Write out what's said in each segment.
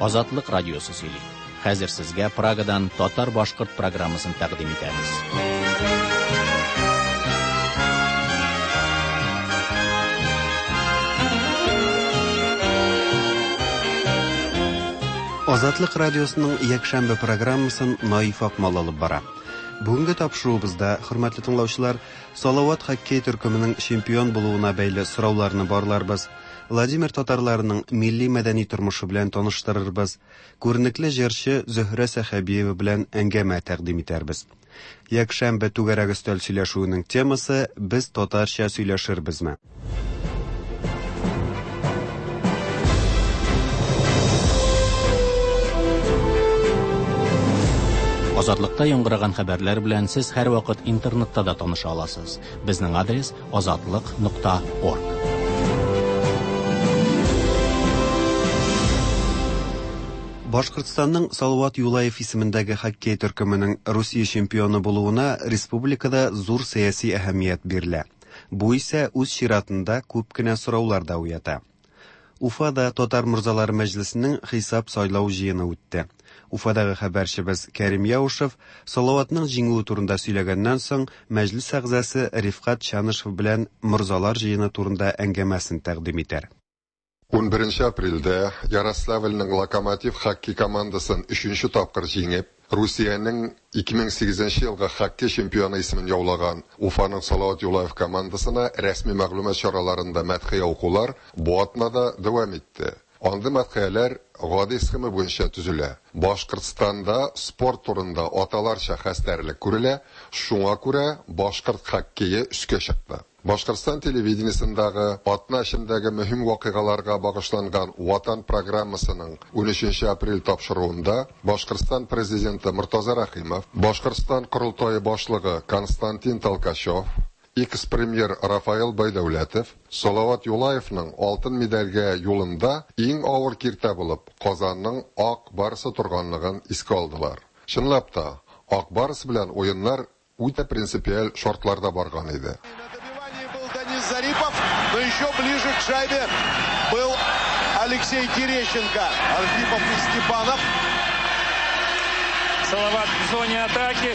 Азатлык радиосы сөйли. Хәзер сезгә Прагадан татар-башкорт программасын тәкъдим итәбез. Азатлык радиосының якшәмбе программасын Наиф Акмал алып бара. Бүгенге тапшыруыбызда, хөрмәтле тыңлаучылар, Салават хоккей төркеменең чемпион булуына бәйле сорауларны барларбыз. Владимир татарларының милли-мәдәни тормышы белән таныштырырбыз. Күренекле җырчы Зөһрә Сәхәбиева белән әңгәмә тәкъдим итәрбез. Якшәмбе түгәрәк өстәл сөйләшүенең темасы «Без татарча сөйләшербезме?» Азатлыкта яңгыраган хәбәрләр белән сез һәр вакыт интернетта да таныша аласыз. Безнең адрес azatlyk.org. Башкортстанның Салават Юлаев исемендәге хоккей төркеменең Русия чемпионы булуына республикада зур сәяси әһәмият бирелә. Бу исә үз чиратында күп кенә сораулар да уята. Уфада Татар мурзалары мәҗлесенең хисап сайлау җыены үтте. Уфадагы хәбәрчебез Кәрим Яушев Салаватның җиңүе турында сөйләгәннән соң мәҗлес әгъзасы Рифкат Чанышев белән мурзалар җыены турында әңгәмәсен тәкъдим итәр. 11 апрельдә Ярославльның Локомотив хоккей командасын 3-нче тапкыр җиңеп, Русиянең 2008 елгы хоккей чемпионы исемен яулаган Уфаның Салават Юлаев командасына рәсми мәгълүмат чараларында мәдхия укулар бу атнада дәвам итте. Анда мәдхияләр гади схема буенча төзелә. Башкортстанда спорт турында аталарча хәстәрлек күрелә, шуңа күрә башкорт хоккейы үскә чыкты. Башкортстан телевидениесендәге атна эчендәге мөһим вакыйгаларга багышланган Ватан программасының 13 апрель тапшыруында Башкортстан президенты Муртаза Рахимов, Башкортстан Курултайы башлыгы Константин Толкачев, экс-премьер Рафаэл Байдәүләтов Салават Юлаевның алтын медальгә юлында иң авыр киртә булып Казанның Ак Барсы турганлыгын искә алдылар. Чынлап та, Ак Барс белән уеннар үтә принципиаль шартларда барган иде. Зарипов, но еще ближе к шайбе был Алексей Терещенко. Архипов и Степанов. Салават в зоне атаки.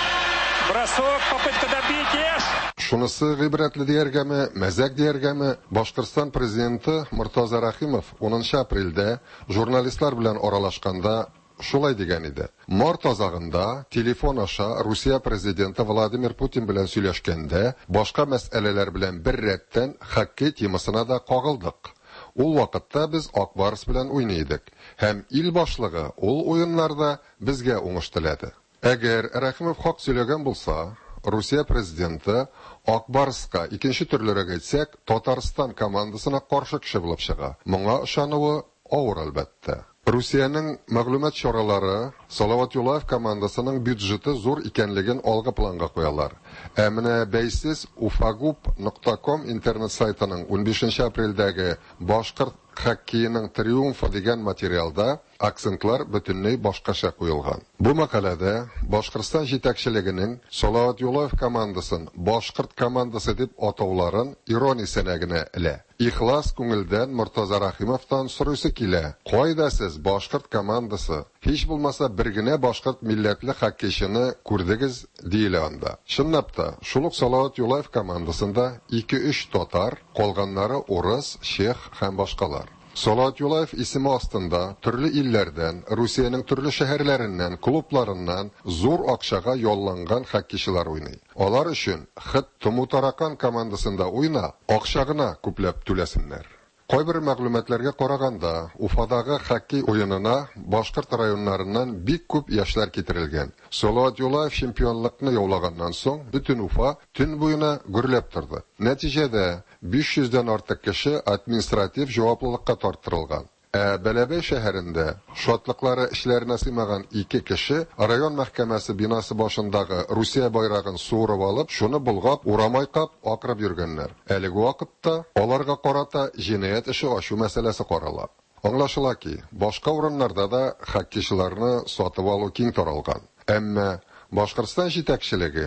Бросок, попытка добить. Шунысы гыйбрәтле дияргәме, мәзәк дияргәме, Башкортстан президенты Муртаза Рахимов 10 апрельдә журналистлар белән аралашканда шулай дигән иде. Март азагында телефон аша Русия президенты Владимир Путин белән сөйләшкәндә, башка мәсьәләләр белән бер рәттән хоккей темасына да кагылдык. Ул вакытта без Ак Барс белән уйныйдык. Һәм ил башлыгы ул уеннарда безгә уңыш теләде. Әгәр Рахимов хак сөйләгән булса, Русия президенты Ак Барска икенче төрлерәк әйтсәк, Татарстан командасына каршы кеше булып чыга. Моңа ышануы авыр әлбәттә. Русиянең мәгълүмат чаралары Салават Юлаев командасының бюджеты зур икәнлеген алгы планга куялар. Ә менә бәйсез ufagub.com интернет сайтының 15 апрельдәге башкорт хоккейның триумфы дигән материалда акцентлар бөтенләй башкача куелган. Бу мәкаләдә Башкортстан җитәкчелегенең Салават Юлаев командасын башкорт командасы дип атауларын ирония сәнәгенә элә. Ихлас күңелдән Муртаза Рахимовтан сорыйсы килә. Кайда сез башкорт командасы? Һич булмаса бер генә башкорт милләтле хоккейчыны күрдегез диелә анда. Чынлап та, шулык Салават Юлаев командасында 2-3 татар, калганнары урыс, чех һәм башкалар. Салават Юлаев исеме астында төрле илләрдән, Русиянең төрле шәһәрләреннән, клубларыннан зур акчага ялланган хоккейчылар уйный. Алар өчен Хыт Тумутаракан командасында уйна, акча гына күпләп түләсеннәр. Кайбер мәгълүматларга караганда, Уфадагы хоккей уенына башкорт районнарыннан бик күп яшьләр китерелгән. Салават Юлаев чемпионлыкны яулаганнан соң, бөтен Уфа төн буена гөрләп торды. Нәтиҗәдә 500-дән артык кеше административ җаваплылыкка тартылган. Бәләбәй шәһәрендә шатлыклары эшләренә сыймаган 2 кеше район мәхкәмәсе бинасы башындагы Русия байрагын суырып алып, шуны болгап, урамайкап акырып йөргәннәр. Әлеге вакытта аларга карата җинаять эше ачу мәсьәләсе карала. Аңлашыла ки, башка урыннарда да хоккейчыларны сатып алу киң таралган. Әмма Башкортстан җитәкчелеге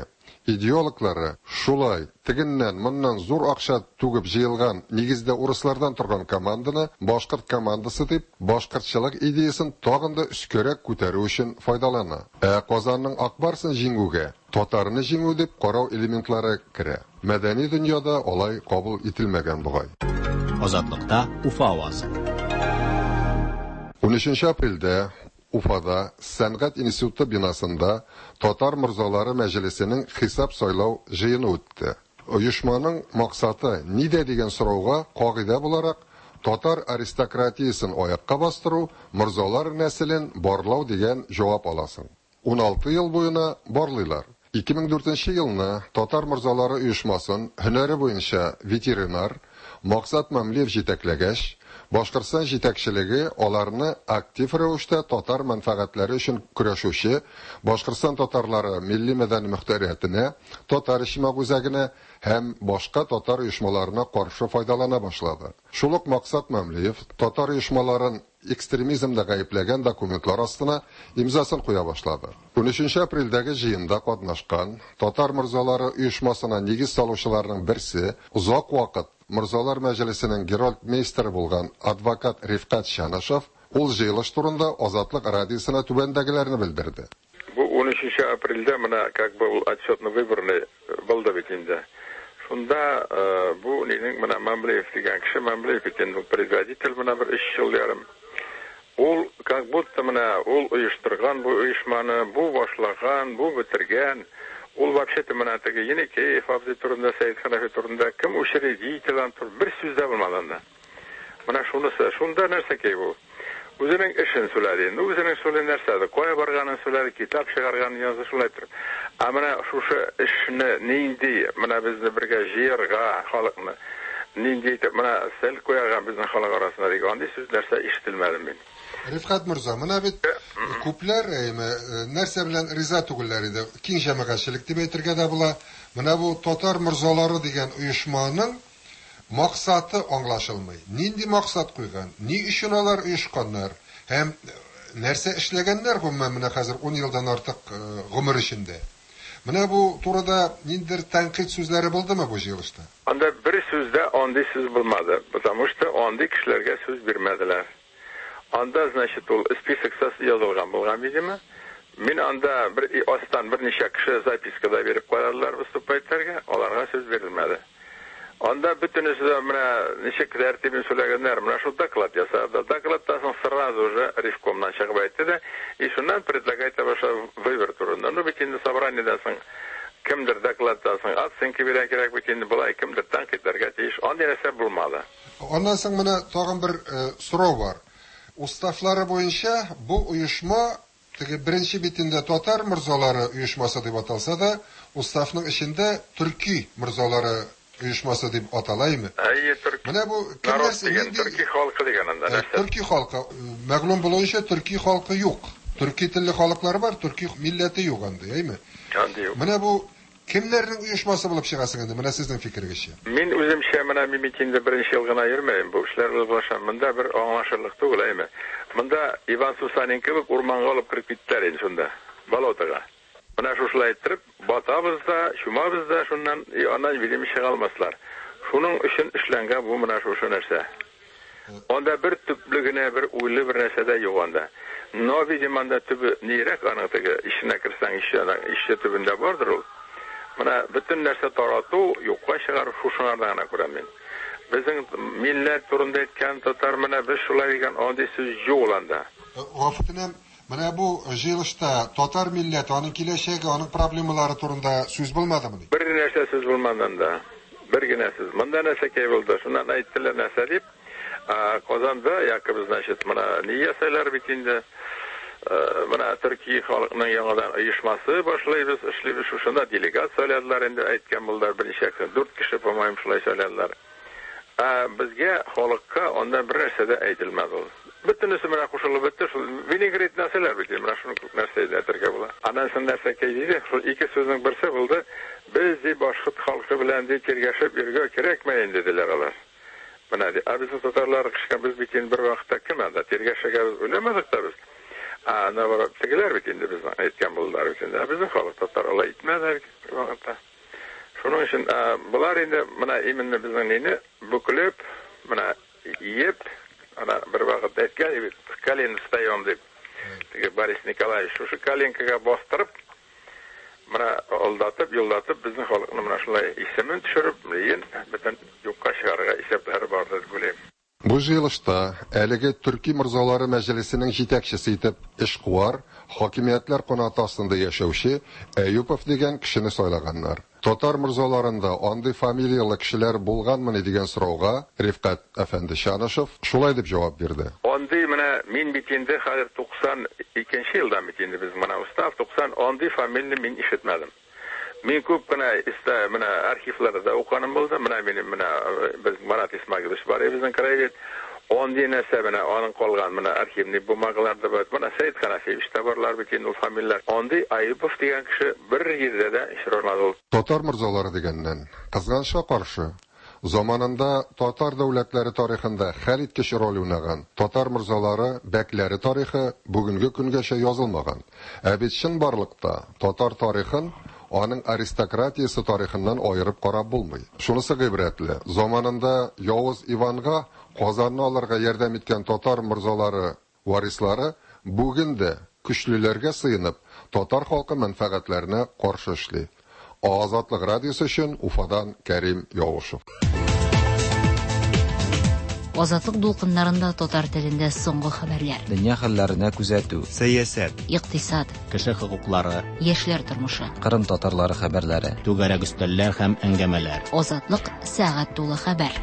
Идеологлары шулай тегеннән моннан зур акча түгеп җыелган нигездә урыслардан торган команданы башкорт командасы дип башкортчылык идеясын тагын да үскәрәк күтәрү өчен файдалана. Казанның Акбарсын җиңүгә татарны җиңү дип карау элементлары керә. Мәдәни дөньяда алай кабул ителмәгән бугай. Азатлыкта Уфа авазы. 13 апрельдә Уфада Сәнгать институты бинасында Татар морзалары мәҗлесенең хисап сайлау җыены үтте. Оешманың максаты нидә дигән сорауга кагыйдә буларак татар аристократиясын аякка бастыру, морзалар нәселен барлау дигән җавап аласың. 16 ел буена барлыйлар. 2004 елны Татар морзалары оешмасын һөнәре буенча ветеринар Максат Мәмлиев җитәкләгәч, Башкортстан җитәкчелеге аларны актив рәвештә татар мәнфәгатьләре өчен көрәшүче Башкортстан татарлары милли мәдәни мөхтәриясенә, татар ичмак үзәгенә һәм башка татар оешмаларына каршы файдалана башлады. Шул ук Максат Мәмлиев татар оешмаларын экстремизмда гаепләгән документлар астына имзасын куя башлады. 13 апрельдәге җыенда катнашкан татар морзалары оешмасына нигез салучыларның берсе узак вакыт Морзалар мәҗлесенең Герольд мейстері булган адвокат Рифкат Шанашев ул җыелыш турында Азатлык радиосына түбәндәгеләрне белдерде. Бу 13 апрельдә менә как бы ул отчетный выборный булды бит инде. Шунда бу нинең менә Мәмлиев дигән кеше, Мәмлиев икән ул председатель менә бер 3 ел ярым. Ул как будто менә ул оештырган бу оешманы, бу башлаган, бу бетергән. Ул вообще-то менә теге Енекеев абзый турында, Сәйд Ханафи турында кем учредитель тур бер сүз дә булмаганда. Менә шунысы, шунда нәрсә ки бу? Үзенең эшен сөйләде. Үзенең сөйләгән нәрсәдә, кая барганын сөйләде, китап чыгарганын язды шулай тор. Менә шушы эшне нинди, менә безне бергә җыярга, халыкны нинди менә сел куярган безнең халык арасында дигән сүз нәрсә ишетелмәде мин. Рифкат Мирза, менә бит күпләр нәрсә белән риза түгелләр иде. Киң җәмәгатьчелек дип әйтергә дә була. Менә бу татар морзалары дигән оешманың максаты аңлашылмый. Нинди максат куйган? Ни өчен алар оешканнар? Һәм нәрсә эшләгәннәр гомумән менә хәзер 10 елдан артык гомер эчендә? Менә бу турыда ниндидер тәнкыйть сүзләре булдымы бу җыелышта? Анда бер сүздә андый сүз булмады. Потому что андый кешеләргә сүз бирмәделәр. Анда, значит, ул список язылган булган, видимо. Мин анда бер астан берничә кеше запискада берип куйдылар выступательләргә, аларга сүз бирелмәде. Анда бөтенесе дә менә ничек тәртибен сөйләгәннәр, менә шул доклад ясады. Докладтан сразу же Рифкомнан чыгып әйтте дә, и шуннан предлагает ваша выбор турында. Ну бит инде собраниедән соң кемдер докладтан соң оценка бирә кирәк бит инде булай, кемдер тәнкыйтьләргә тиеш. Андый нәрсә булмады. Аннан соң менә тагын бер сорау бар. Уставлары буенча бу оешма теге беренче битендә татар морзалары оешмасы дип аталса да, уставның эчендә төрки морзалары оешмасы дип аталаймы? Менә бу төрки халкы дигән анда. Төрки халкы, мәгълүм булуынча төрки халкы юк. Төрки телле халыклар бар, төрки милләте юк анда, әйме? Менә бу кемнәрнең оешмасы булып чыгасың инде, менә сезнең фикергезчә? Мин үземчә менә митингда беренче ел гына йөрмәйм, бу эшләр булышам. Монда бер аңлашырлык түгел, әйме? Монда Иван Сусанин кебек урманга алып кирип киттеләр инде шунда, болотага. Менә шушылай итеп, батабыз да, чумабыз да, шуннан аннан видим чыга алмаслар. Шуның өчен эшләнгән бу менә шушы нәрсә. Анда бер төплегенә, бер уйлы бер нәрсә дә юк анда. Но видим анда төбе нирәк аның теге ишенә керсәң, ише төбендә бардыр ул. Менә бөтен нәрсә тарату, юкка чыгарып шушылардан гына күрәм мин. Безнең милләт турында әйткән татар менә без шулай дигән андый сүз юк анда. Вакытыннан менә бу җыелышта татар милләт, аның киләчәге, аның проблемалары турында сүз булмадымы? Бер нәрсә сүз булмады анда. Бер генә сүз. Монда нәрсә булды? Шуннан әйттеләр нәрсә дип. Казанда якобы, значит, менә ни ясайлар бит инде. Менә Төрки халкының яңадан оешмасы башлайбыз, эшлибез, шушында делегацияләр инде әйткән булдылар берничә кеше, 4 кеше по-моему шулай сөйләделәр. Безгә халыкка анда бер нәрсә дә әйтелмәде ул. Бөтенесе менә кушылып бетте, шул винегрет нәрсәләр бит, менә шуны нәрсә әйтергә була. Аннан соң нәрсә диде, шул ике сүзнең берсе булды. Без ди башкорт халкы белән ди тиргәшеп йөргә кирәкме инде диделәр алар. Менә ди, без татарлар кышка без бит инде бер вакытта кем анда тиргәшәгә уйламадык та без. Navaratikiler bitinde biz aytgan buldular bitinde. Bizim halk tatar olay etmezler vaqtda. Şunun için bular endi mana eminne bizning neni buklep mana yep ana bir vaqtda aytgan Kalin stadion deb. Boris Nikolaevich şu Kalinkaga bostırıp mana aldatıp yoldatıp bizning xalqni mana shunday isimini tushirib, lekin bütün yo'qqa chiqarga hisoblari bor deb o'ylayman. Bu yig'ilishda әлеге Türkiy Mirzolari Majlisining yetakchisi etib ishquvor hokimiyatlar qanoti ostida yashovchi Ayupov degan kishini saylaganlar. Tatar mirzolarında andi familiyalı kishilar bo'lganmi degan so'rovga Rifqat Afandi Shanashov shulay deb javob berdi. Andi mana men bitindi hozir 92-yildan bitindi biz mana ustav 90 andi familiyani men eshitmadim. Men ko'pgina mana arxivlarda o'qiganim bo'ldi. Mana mening mana biz Marat Ismoilovich bor bizning krayda. Ondi nasabına onun qolgan mana arxivni bo'lmaqlarda bor. Mana Said Qanafevich taborlar bitin ul familiyalar. Ondi Ayupov degan kishi bir yerda ishtirolmadi. Tatar mirzolari degandan qizg'anishga qarshi zamanında Tatar davlatlari tarixida hal etkish rol o'ynagan Tatar mirzolari baklari tarixi bugungi kungacha yozilmagan. Abidchin barliqda Tatar tarixin onun aristokratiyasi tarixinden ayırıp qarab bo'lmaydi. Shunisi g'ibratli. Zamanında Yavuz Ivanga Qozonni olarga yordam etgan Tatar mirzolari varislari bugunda kuchlilarga sıyınıp Tatar xalqi manfaatlarini qarshi ishlaydi. Ozodlik radiosi uchun Ufadan Karim Yovushev. Ozodlik дулкыннарында татар телендә соңгы хәбәрләр. Дөнья хәлләренә күзәтү, сәясәт, Иктисад, Кеше хокуклары, яшьләр тормышы. Кырым татарлары хәбәрләре. түгәрәк өстәлләр һәм әңгәмәләр. Озодлык сәгать тулы хәбәр.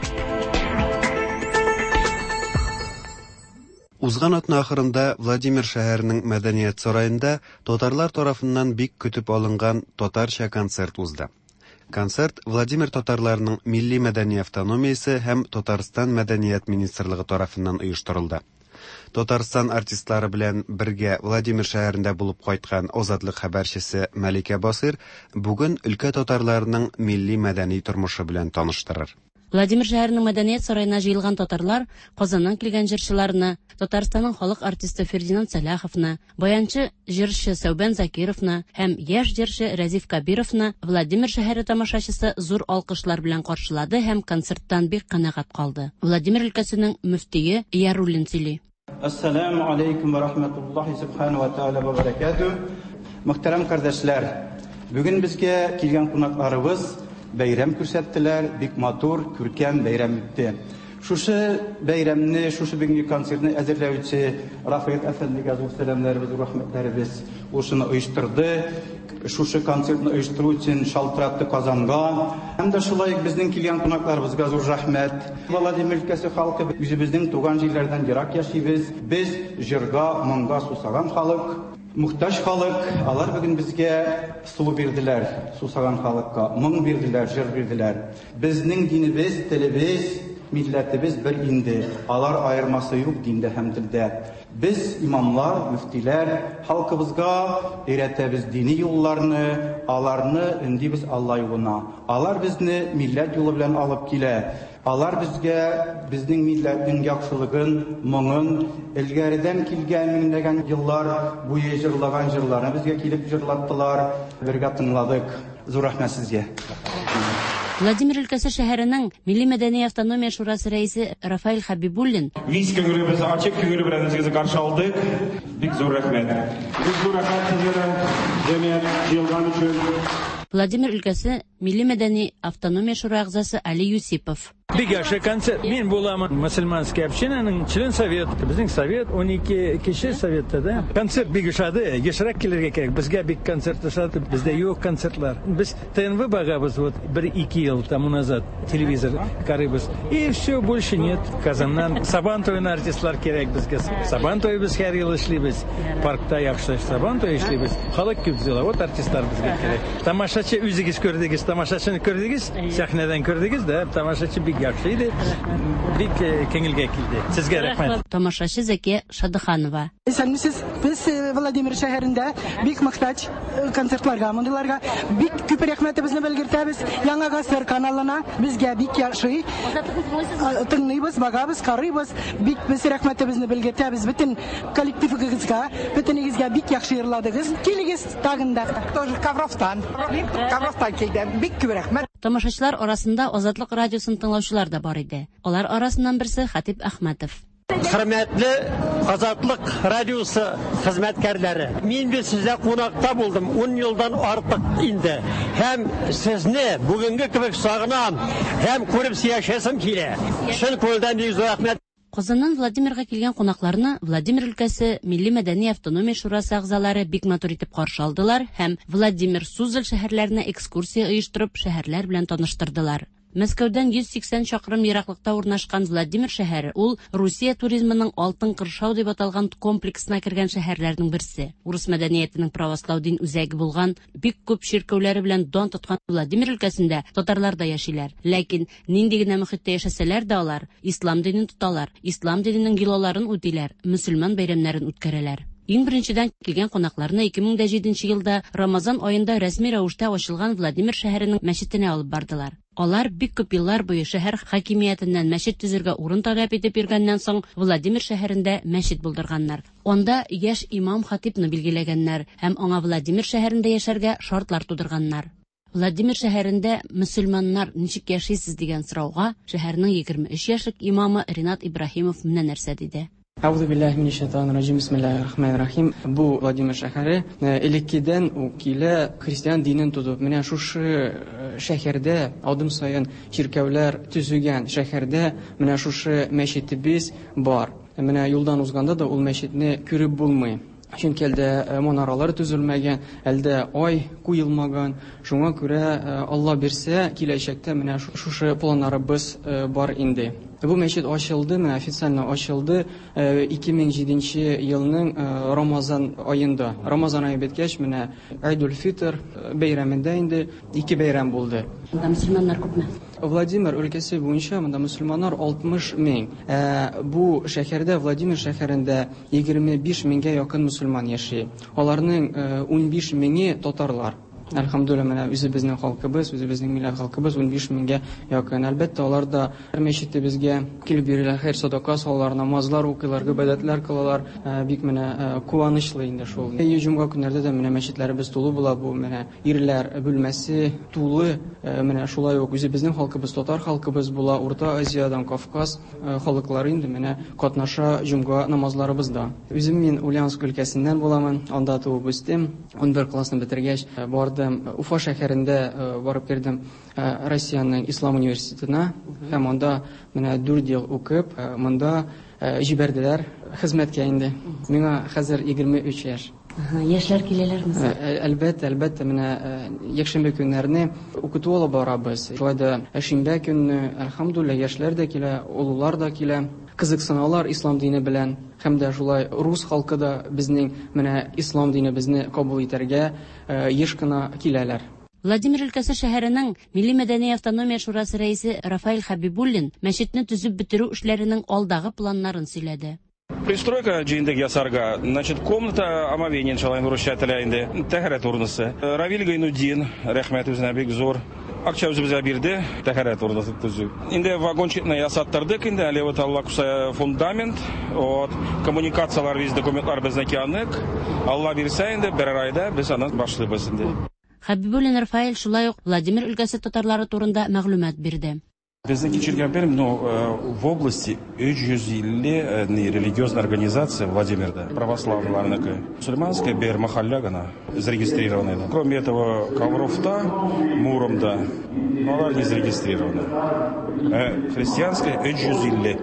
Узган атна ахырында Владимир шәһәренең мәдәният сараенда татарлар тарафыннан бик көтеп алынган татарча концерт узды. Концерт Владимир татарларының милли мәдәни автономиясе һәм Татарстан мәдәният министрлыгы тарафыннан оештырылды. Татарстан артистлары белән бергә Владимир шәһәрендә булып кайткан Озатлык хәбәрчесе Мәликә Басыр бүген өлкә татарларының милли мәдәни тормышы белән таныштырыр. Владимир шәһәренең мәдәният сараена җыелган татарлар Казаннан килгән җырчыларны, Татарстанның халык артисты Фердинанд Саляховны, баянчы җырчы Сәүбән Закировны һәм яшь җырчы Разиф Кабировны Владимир шәһәре тамашачысы зур алкышлар белән каршылады һәм концерттан бик канәгать калды. Владимир өлкәсенең мөфтие Яруллин сөйли. Ассаламу алейкум ва рахматуллахи субхану ва тааля ва баракату. Мөхтәрәм кардәшләр, бүген безгә килгән кунакларыбыз бәйрәм күрсәттеләр, бик матур, күркәм бәйрәм итте. Шушы бәйрәмне, шушы бүгенге концертны әзерләүче Рафаэль әфәндигә зур сәламнарыбыз, рәхмәтләребез ушыны оештырды. Шушы концертны оештыру өчен шалтыратты Казанга. Һәм дә шулай безнең килгән кунакларыбызга зур рәхмәт. Владимир өлкәсе халкы үзебезнең туган җирләрдән ерак яшибез. Без җырга, моңга сусаган халык. Muhtaç халык, алар бүген безгә сулу бирделәр, сусаган халыкка, моң бирделәр, җыр бирделәр. Безнең динебез, телебез, милләтебез бер инде. Алар аермасы юк диндә һәм телдә. Без имамлар, мөфтиләр халкыбызга өйрәтәбез дини юлларны, аларны индибез Алла юлына. Алар безне милләт юлы белән алып килә. Алар безгә безнең милләтнең яхшылыгын, моңын, илгәридән килгән меңләгән еллар буе җырлаган җырларны безгә килеп җырлаттылар, бергә тыңладык. Зур рәхмәт сезгә. Владимир өлкәсе шәһәренең Милли мәдәни автономия шурасы рәисе Рафаэль Хабибуллин. Виз көңелебез ачык көңеле белән сезгә каршы алдык. Бик зур рәхмәт. Бик зур рәхмәт сезгә җәмгыять җыелган өчен. Владимир өлкәсе Милли мәдәни автономия шура әгъзасы Али Юсипов. Бик яхшы концерт. Мин буламын мөселманский общинаның член совет. Безнең совет 12 кеше советта да. Концерт бик ошады. Ешрак килергә кирәк. Безгә бик концерт ошады. Бездә юк концертлар. Без ТНВ багабыз вот 1-2 ел тому назад телевизор карыйбыз. И все, больше нет. Казаннан Сабантойны артистлар кирәк безгә. Сабантой без һәр ел эшлибез. Паркта яхшы Сабантой эшлибез. Халык күп зила. Вот артистлар безгә кирәк. Тамашачы үзегез күрдегез, тамашачыны күрдегез, сәхнәдән күрдегез да, тамашачы бик яхшы иде. Бик кеңелгә килде. Сезгә рәхмәт. Тамашачы Зәкия Шадыханова. Сәлмисез, без Владимир шәһәрендә бик мохтаҗ концертларга, мондыйларга бик күп рәхмәтебезне белгертәбез. Яңа Гастер каналына безгә бик яхшы тыңлыйбыз, багабыз, карыйбыз. Бик без рәхмәтебезне белгертәбез бөтен коллективыгызга, бөтенегезгә бик яхшы йырладыгыз. Килегез тагында. Тоже Ковровтан килдем. Бик күп рәхмәт. Тамашачылар арасында Азатлык радиосын тыңлаучылар да бар иде. Алар арасыннан берсе Хатип Әхмәтов. Хөрмәтле Азатлык радиосы хезмәткәрләре, мин бит сездә кунакта булдым 10 елдан артык инде. Һәм сезне бүгенге кебек сагынам, һәм күреп сөйләшәсем килә. Шул күлдән бик зур рәхмәт. Казаннан Владимирга килгән кунакларны Владимир өлкәсе Милли мәдәни автономия шурасы әгъзалары бик матур итеп каршы алдылар һәм Владимир Сузель шәһәрләренә экскурсия оештырып, шәһәрләр белән таныштырдылар. Мәскәүдән 180 чакрым ераклыкта урнашкан Владимир шәһәре ул Русия туризмының алтын кыршау дип аталган комплексына кергән шәһәрләрнең берсе. Урыс мәдәниятенең православ дин үзәге булган, бик күп ширкәүләре белән дан тоткан Владимир өлкәсендә татарлар да яшиләр. Ләкин нинди генә мөхиттә яшәсәләр дә алар ислам динен тоталар, ислам диненең гилоларын үтиләр, мөселман бәйрәмнәрен үткәрәләр. Иң беренчедән килгән кунакларны 2007 елда Рамазан аенда рәсми рәвештә ачылган Владимир шәһәренең мәчетенә алып бардылар. Алар бик күп еллар буе шәһәр хакимиятеннән мәчет төзергә урын таләп итеп йөргәннән соң Владимир шәһәрендә мәчет булдырганнар. Анда яшь имам хатипны билгеләгәннәр һәм аңа Владимир шәһәрендә яшәргә шартлар тудырганнар. Владимир шәһәрендә мөселманнар ничек яшисез дигән сорауга шәһәрнең 23 яшьлек имамы Ринат Ибраһимов менә нәрсә диде. Әүзу биллаһи минеш шайтанир раҗим. Бисмиллаһир-рахманир-рахим. Бу Владимир шәһәре элеккедән үк килә христиан динен тудып, менә шушы шәһәрдә адым саен чиркәүләр төзегән шәһәрдә менә шушы мәчетебез бар. Менә юлдан узганда да ул мәчетне күреп булмый. Чөнки әлдә монаралар төзелмәгән, әлдә ай куелмаган. Шуңа күрә Алла бирсә, киләчәктә менә шушы планнарыбыз бар инде. Бу мәчет ачылды, официально ачылды 2007 елның Рамазан аенда. Рамазан ае беткәч, менә Айдул-Фитр бәйрәмендә инде 2 бәйрәм булды. Мөселманнар күпме? Владимир өлкәсе буенча монда мөселманнар 60 мең. Бу шәһәрдә, Владимир шәһәрендә 25 меңгә якын мөселман яши. Аларның 15 меңе татарлар. Әлхәмдүлилlah, менә үзебезнең халкыбыз, үзебезнең милләт халкыбыз 15 меңгә якын. Әлбәттә, алар да мәчетебезгә килеп бирәләр, хәйр садака салалар, намазлар укыйлар, гыйбадәтләр кылалар. Бик менә куанычлы инде шул. Җомга көннәрдә дә менә мәчетләребез тулы була, бу менә ирләр бүлмәсе тулы. Менә шулай ук үзебезнең халкыбыз, татар халкыбыз була, Урта Азиядан Кавказ халыклары инде менә катнаша җомга намазларыбызда. Үзем мин Ульяновск өлкәсеннән буламын, анда туып үстем. 11 классны бетергәч бардым. Уфа шәһәрендә барып кирдем Россиянең Ислам университетына. Һәм анда менә 4 ел укып, монда җибәрделәр хезмәткә инде. Миңа хәзер 23 яшь. Яшьләр киләләрме? Әлбәттә, менә якшәмбе көннәрне укыту алып барабыз. Шулай да шимбә көнне, әлхәмдүлилlah, яшьләр дә килә, олылар да килә. Кызыксыналар ислам дине белән. Һәм дә шулай рус халкы да безнең менә ислам динебезне кабул итәргә еш кына киләләр. Владимир өлкәсе шәһәренең Милли мәдәни автономия шурасы рәисе Рафаэль Хабибуллин мәчетне төзеп бетерү эшләренең алдагы планнарын сөйләде. Пристройка җиндек ясарга, значит, комната омовения иншалла выращать инде. Тәһарәт урнысы. Равил Гайнуддин, рәхмәт үзенә бик зур. Акча үзебезгә бирде, тәһарәт урнысы төзү. Инде вагончыкны ясаттырдык, инде әле вот Алла куса фундамент, вот коммуникациялар, виз документлар безнеке анык. Алла бирсә инде бер айда без аны башлыйбыз инде. Хабибуллин Рафаэль шулай ук Владимир өлкәсе татарлары турында мәгълүмат бирде. Біздің кечірген берім, в области 350 религиозная организация Владимирда, православная, мусульманская, бер махалля гана, зарегистрированная. Кроме этого, Ковровта, Муромда, но она не зарегистрирована. Христианская 350.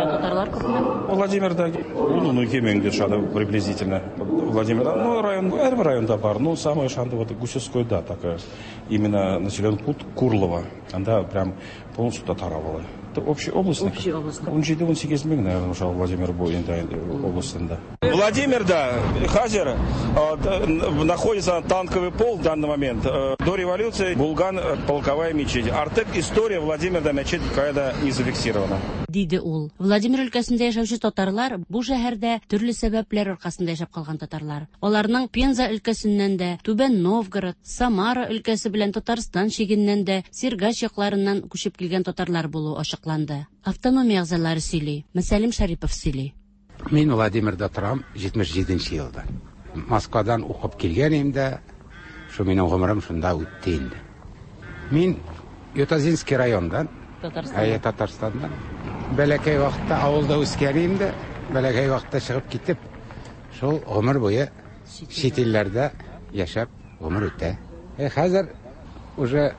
Владимирда, ну, кемеңде шады приблизительно. Владимирда, ну, район, районда бар, ну, самое шанды, вот, Гусевской, да, такая, именно населенный пункт Курлова, анда прям полностью татаровала. Это общий областный. 17-18 мең, наверное, ушал Владимир областында. Владимирда хазер находится танковый полк в данный момент. До революции Булган полковая мечеть. Артек история Владимирда мечеть кайда не зафиксирована. Диде ул. Владимир өлкәсендә яшәүче татарлар бу шәһәрдә төрле сәбәпләр аркасында яшәп калган татарлар. Аларның Пенза өлкәсеннән дә, Түбән Новгород, Самара өлкәсе белән Татарстан шигеннән дә, Сиргач якларыннан күчеп килгән татарлар булу ачыкланды. Автономия әгъзалары сөйли. Мәсәлим Шарипов сөйли. Мин Владимирда торам 77 елда. Москвадан укып килгән инде. Шу минем гомерем шунда үтте инде. Мин Ютазинский райондан, Татарстандан. Бәләкәй вакытта авылда үскән инде. Бәләкәй вакытта чыгып китеп, шул гомер буе чит илләрдә яшәп гомер үтә. Хәзер уже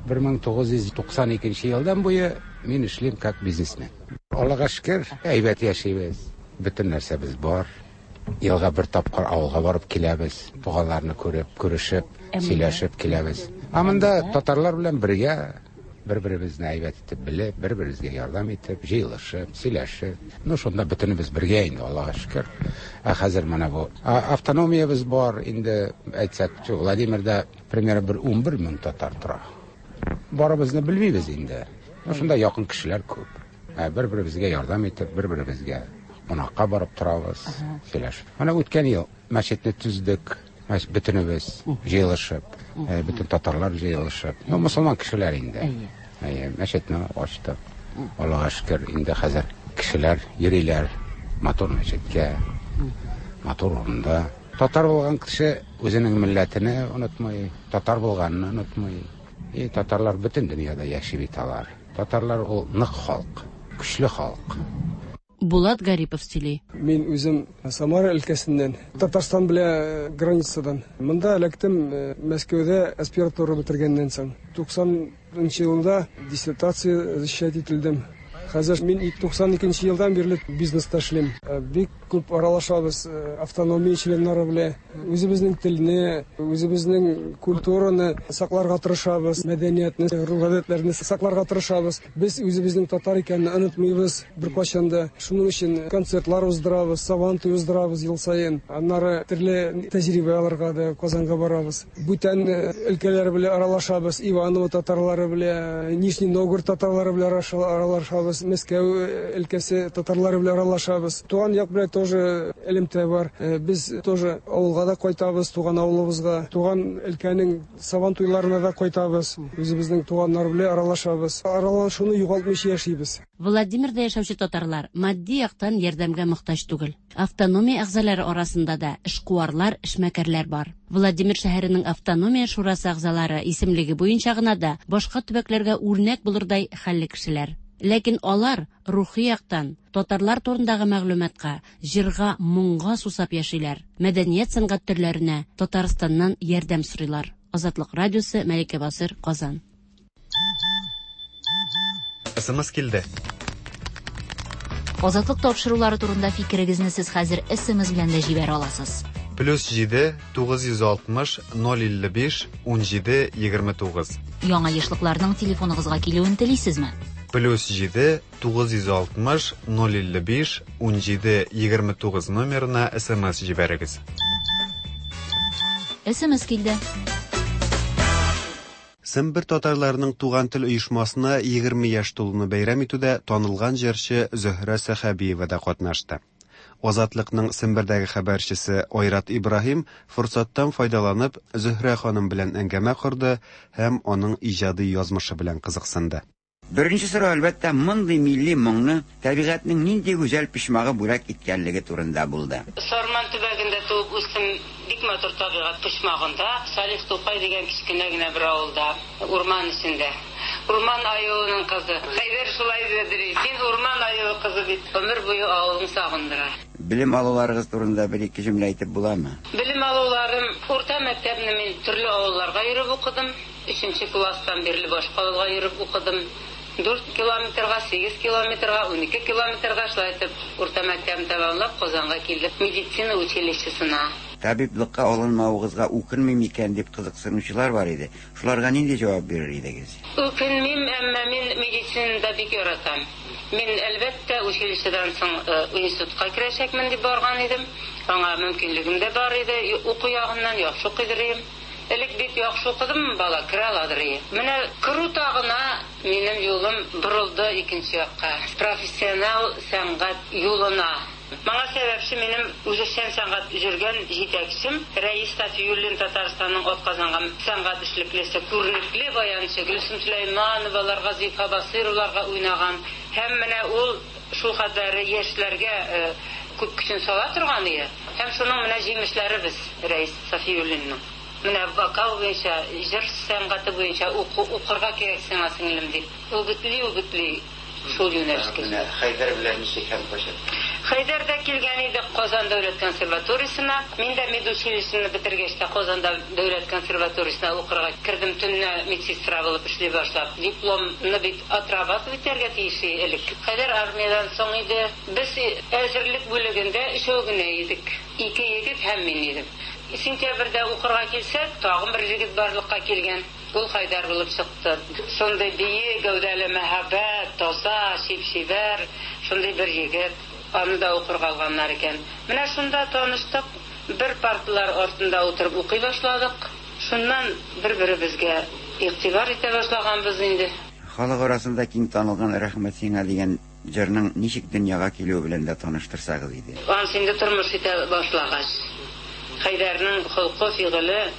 1992 елдан буе мин эшлим как бизнесмен. Аллага шөкер, әйбәт яшибез. Бөтен нәрсәбез бар. Елга бер тапкыр авылга барып киләбез. Туганнарны күреп, күрешеп, сөйләшеп киләбез. Монда татарлар белән бергә бер-беребезне әйбәт итеп белеп, бер-беребезгә ярдәм итеп, җыелышып, сөйләшеп. Шунда бөтенебез бергә инде, Аллага шөкер. Хәзер менә бу автономиябыз бар инде, әйтсәк, Владимирда примерно 11 мең татар тора. Барыбызны белмибез инде. Шунда якын кешеләр күп. Бер-беребезгә ярдәм итеп, бер-беребезгә кунакка барып торабыз, сөйләшеп. Менә үткән ел мәчетне төздек, бөтенебез җыелышып, бөтен татарлар җыелышып. Мөселман кешеләр инде. Мәчетне ачтык. Аллага шөкер, инде хәзер кешеләр йөриләр матур мәчеткә, матур урында. Татар булган кеше үзенең милләтене онытмый, татар булганны онытмый. Татарлар бөтен дөньяда яши бит алар. Татарлар ул нык халык, көчле халык. Булат Гарипов сөйли. Мин үзем Самара өлкәсеннән, Татарстан белән границадан. Монда электем Мәскәүдә аспирантура бетергәннән соң. 90 елда диссертация защищать ителдем. Хәзер мин 92 елдан бирле бизнеста эшлим. Бик күп аралашабыз автономия членнары белән. Үзебезнең телне, үзебезнең культураны сакларга тырышабыз, мәдәниятне, гадәтләрне сакларга тырышабыз. Без үзебезнең татар икәнне онытмыйбыз беркайчан да. Шуның өчен концертлар уздырабыз, сабантуй уздырабыз ел сайын. Аннары төрле тәҗрибә алырга да Казанга барабыз. Бүтән өлкәләр белән аралашабыз, Иваново татарлары белән, Нижний Новгород татарлары белән аралашабыз. Мәскәү өлкәсе татарлары белән аралашабыз. Туган як белән тоже элемтә бар. Без тоже авылга да кайтабыз, туган авылыбызга, туган өлкәнең сабантуйларына да кайтабыз. Үзебезнең туганнар белән аралашабыз. Аралашуны югалтмыйча яшибез. Владимирда яшәүче татарлар матди яктан ярдәмгә мохтаҗ түгел. Автономия әгъзалары арасында да эшкуарлар, эшмәкәрләр бар. Владимир шәһәренең автономия шурасы әгъзалары исемлеге буенча гына да башка төбәкләргә үрнәк булырдай хәлле кешеләр. Ләкин алар рухи яктан татарлар турындагы мәгълүматка, җырга, моңга сусап яшиләр. Мәдәният сәнгать төрләренә Татарстаннан ярдәм сорыйлар. Азатлык радиосы, Мәликә Басыр, Казан. СМС килде. Азатлык тапшырулары турында фикерегезне сез хәзер СМС белән дә җибәрә аласыз. +7 960 055 17 29. Яңа яшьлекләрнең телефоныгызга килүен телисезме? +7 960 055 17 29 номерына СМС җибәрегез. СМС килде. Сембер татарларының туган тел оешмасына 20 яшь тулуны бәйрәм итүдә танылган җырчы Зөһрә Сәхәбиева да катнашты. Азатлыкның Сембердәге хәбәрчесе Айрат Ибраһим форсаттан файдаланып Зөһрә ханым белән әңгәмә корды һәм аның иҗади язмышы белән кызыксынды. Беренче сорау әлбәттә мондый милли моңны табигатьнең нинди гүзәл пишмагы бүрәк иткәнлеге турында булды. Сарман төбәгендә туып үстем, бик матур табигать пишмагында, Салих Тупай дигән кичкенә генә бер авылда, урман эчендә. Урман аюының кызы. Хәйдәр шулай дидер. Син урман аюы кызы бит. Ömür буе авылын сагындыра. Белем алуларыгыз турында бер ике җөмлә әйтеп буламы? Белем алуларым, урта мәктәпне мин төрле авылларга йөреп укыдым. 3нче класстан бирле башка авылга йөреп укыдым. 4 километрга, 8 километрга, 12 километрга шулай итеп урта мәктәпне тәмамлап Казанга килдем. Медицина училищесына. Табиблыкка алынмавыгызга укынмыйм икән дип кызыксынучылар бар иде. Шуларга нинди җавап бирер идегез? Укынмыйм, әмма мин медицинада бик яратам. Мин әлбәттә училищедан соң институтка керәчәкмен дип барган идем. Аңа мөмкинлегем дә бар иде. Уку ягыннан яхшы укыдырым. Элек бик яхшы укыдым, бала керә аладыр. Менә кыру тагына минем юлым бурылды икенче якка. Профессионал сәнгать юлына. Маңа сәбәпче минем үзешчән сәнгать жүргән җитәкчем Рәис Сафиуллин, Татарстанның атказанган сәнгать эшлеклесе күренекле баянчы Гөлсем Сөләймановаларга, Зифа Басыровларга уйнаган. Һәм менә ул шул хәтләре яшьләргә күп көчен сала торган иде. Һәм шуның менә җимешләре Рәис Сафиуллинның. Менә вокал буенча, җыр сәнгате буенча укырга кирәк сиңа сеңлем дип. Үгетли шул юнәлешкә. Хәйдәр белән ничек һәм кайчан? Хәйдәрдә килгән иде Казан дәүләт консерваториясына. Мин дә медучилищены бетергәч тә Казан дәүләт консерваториясына укырга кирдем. Төнне медсестра булып эшли башлап, дипломны бит отрабатывать итәргә тиеш элек. Хәйдәр армиядан соң иде. Без әзерлек бүлегендә эшәү генә идек. 2 егет һәм мин идем. Сентябрьдә укырга килсәк, тагын бер җегет барлыкка килгән. Ул Хәйдәр булып чыкты. Шундый бие гәүдәле мәхәббәт, таза, чибәр, шундый бер җегет. Аны да укырга алганнар икән. Менә шунда таныштык. Бер парталар артында утырып укый башладык. Шуннан бер-беребезгә игътибар итә башлаганбыз инде. Халык арасында киң танылган Рәхмәт сиңа дигән җырның ничек дөньяга килүе белән дә таныштырсагыз иде. Ансында тормыш итә башлагач. Хәйдәрнең холкы, фигыле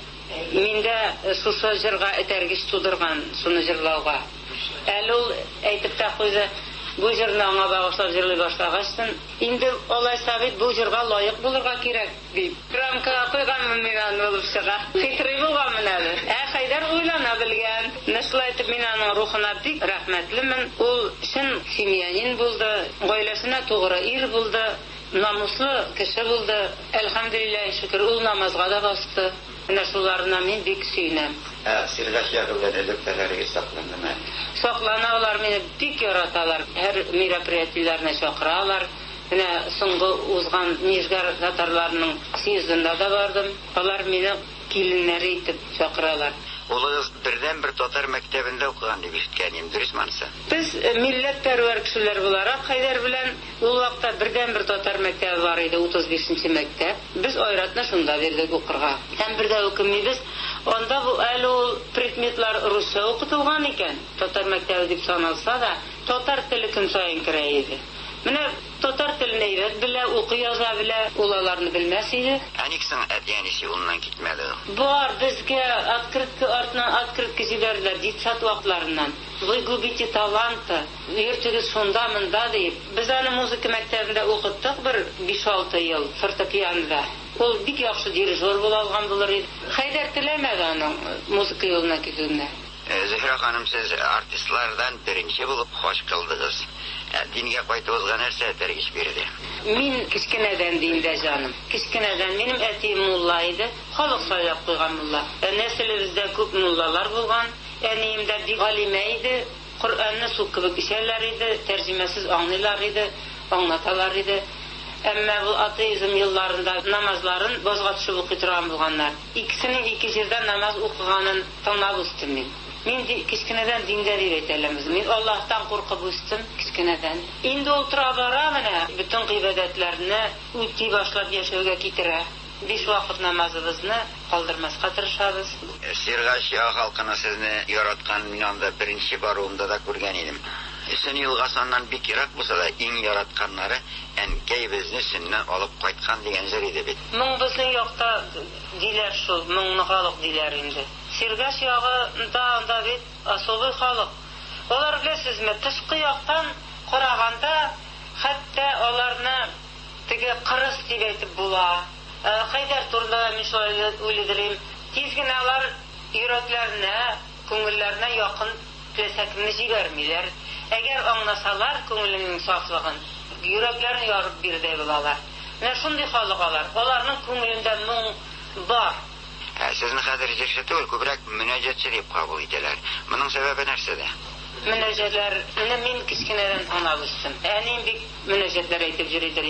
миндә шушы җырга этәргеч тудырган, шуны җырлауга. Әле ул әйтеп тә куйды. Бу җырны аңа багышлап җырлый башлагачтан, инде алайса бит бу җырга лаек булырга кирәк дип. Рамкага куйганмын мин аны булып чыга. Фикри булганмын әле. Хәйдәр уйлана белгән. Нәшләй итеп мин аның рухына бик рәхмәтлемен. Ул чын семьянин булды, гаиләсенә тугры ир булды, намуслы кеше булды. Әлхәмдүлилләһ, шөкер, ул намазга да басты. Менә шуларына мин бик сөйнәм. Сиргаш ягылар электрәләргә сакланды. Сакланалар, мине бик яраталар. Һәр мероприятиеләренә чакыралар. Менә соңгы узган Нижгар татарларының съездында да бардым. Алар мине киленнәре итеп чакыралар. Улыгыз бердән-бер татар мәктәбендә укыган дип ишеткәнем, дөресме? Без милләтпәрвәр кешеләр буларак Хәйдәр белән ул вакытта бердән-бер татар мәктәбе бар иде, 35-нче мәктәп. Без айратны шунда бирдек укырга. Һәм бердә укымыйбыз. Анда бу әле ул предметлар русча укытылган икән. Татар мәктәбе дип саналса да, татар теле көн саен керә иде. Менә татар телен әйбәт белә, укый яза белә, ул аларны белмәс иде. Аниксың әтиянисе юлыннан китмәде. Бар, безгә открытка артынан открытка җибәрделәр детсад вакытларыннан. Вы губите таланты, йөртегез шунда монда дип. Без аны музыка мәктәбендә укыттык бер 5-6 ел фортепианода. Ул бик яхшы дирижер була алган булыр иде. Хәйдәр теләмәде аның музыка юлына китүне. Зөһрә ханым, сез артистлардан беренче булып хош кылдыгыз. Дингә кайтуызга нәрсә тәргиш бирде? Мин кичкенәдән диндә җаным. Кичкенәдән минем әтием мулла иде. Халык сайлап куйган мулла. Нәселебездә күп муллалар булган. Әнием дә бик галимә иде. Коръәнне су кебек ишәләр иде, тәрҗемәсез аңлыйлар иде, аңлаталар иде. Әмма бу атеизм елларында намазларын бозга төшеп укый торган булганнар. Икесенең ике җирдә намаз укыганын тыңлап үстем мин. Мин кичкенәдән диндә дип әйтәләмез. Мин Аллаһтан куркып үстем кичкенәдән. Инде ул тора бара менә бүтән гыйбадәтләрне үти башлап яшәүгә китерә. 5 вакыт намазыбызны калдырмаска тырышабыз. Сиргаш халкына сезне яраткан мин анда беренче баруымда да күргән идем. Сен елгасыннан бик ерак булса да иң яратканнары әнкәйбезне сеннән алып кайткан дигән җыр иде бит. Моң безнең якта диләр шул, моңны халык диләр инде. Сиргаш ягында анда бит особый халык. Алар беләсезме, тышкы яктан караганда хәтта аларны теге кырыс дип әйтеп була. Хәйдәр турында мин шулай уйлыйдым. Тиз генә алар йөрәкләренә, күңелләренә якын теләсәкне җибәрмиләр. Әгәр аңласалар күңелнең сафлыгын, йөрәкләрен ярып бирде булалар. Менә шундый халык алар. Аларның күңелендә моң бар. Сезне хәзер җырчы түгел, күбрәк мөнәҗәтче дип кабул итәләр. Моның сәбәбе нәрсәдә? Мөнәҗәтләр, мин кичкенәдән аңлап үстем. Әним бик мөнәҗәтләр әйтеп йөридер.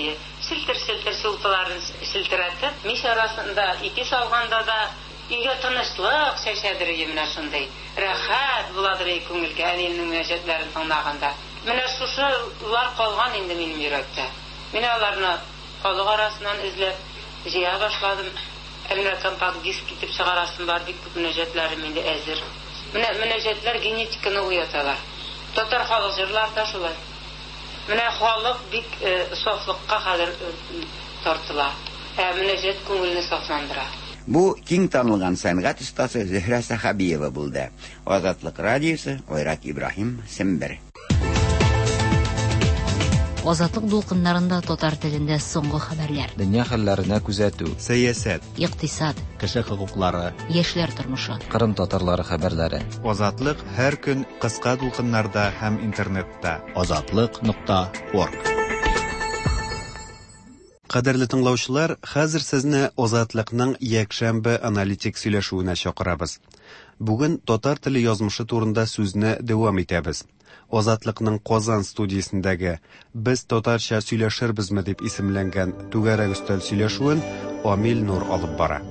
Силтер султыларын силтерәтеп, мич арасында ике салганда да өйгә тынычлык чәчәдер менә шундый. Рәхәт буладыр күңелгә әнинең мәҗәтләрен тыңлаганда. Менә шушылар калган инде минем йөрәктә. Мин аларны халык арасыннан эзләп җыя башладым. Менә компакт диск китеп чыгарасым бар, бик күп мәҗәтләрем инде әзер. Менә мәҗәтләр генетиканы уяталар. Татар халык җырлар да шулай. Менә халык бик сафлыкка хәзер тартыла. Мәҗәт күңелне сафландыра. Бу киң танылган сәнгать остасы Зөһрә Сахабиева булды. Азатлык радиосы, Айрат Ибраһим, Сембер. Азатлык дулкыннарында татар телендә соңгы хәбәрләр. Дөнья хәлләренә күзәтү. Сәясәт, Икътисад, кеше хокуклары, яшьләр тормышы. Кырым татарлары хәбәрләре. Азатлык һәр көн кыска дулкыннарда һәм интернетта. Azatlyk.org. Кадерле тыңлаучылар, хәзер сезне Азатлыкның якшәмбе аналитик сөйләшүенә чакырабыз. Бүген татар теле язмышы турында сүзне дәвам итәбез. Азатлыкның Казан студиясендәге "Без татарча сөйләшербезме" дип исемләнгән түгәрәк өстәл сөйләшүен Амил Нур алып бара.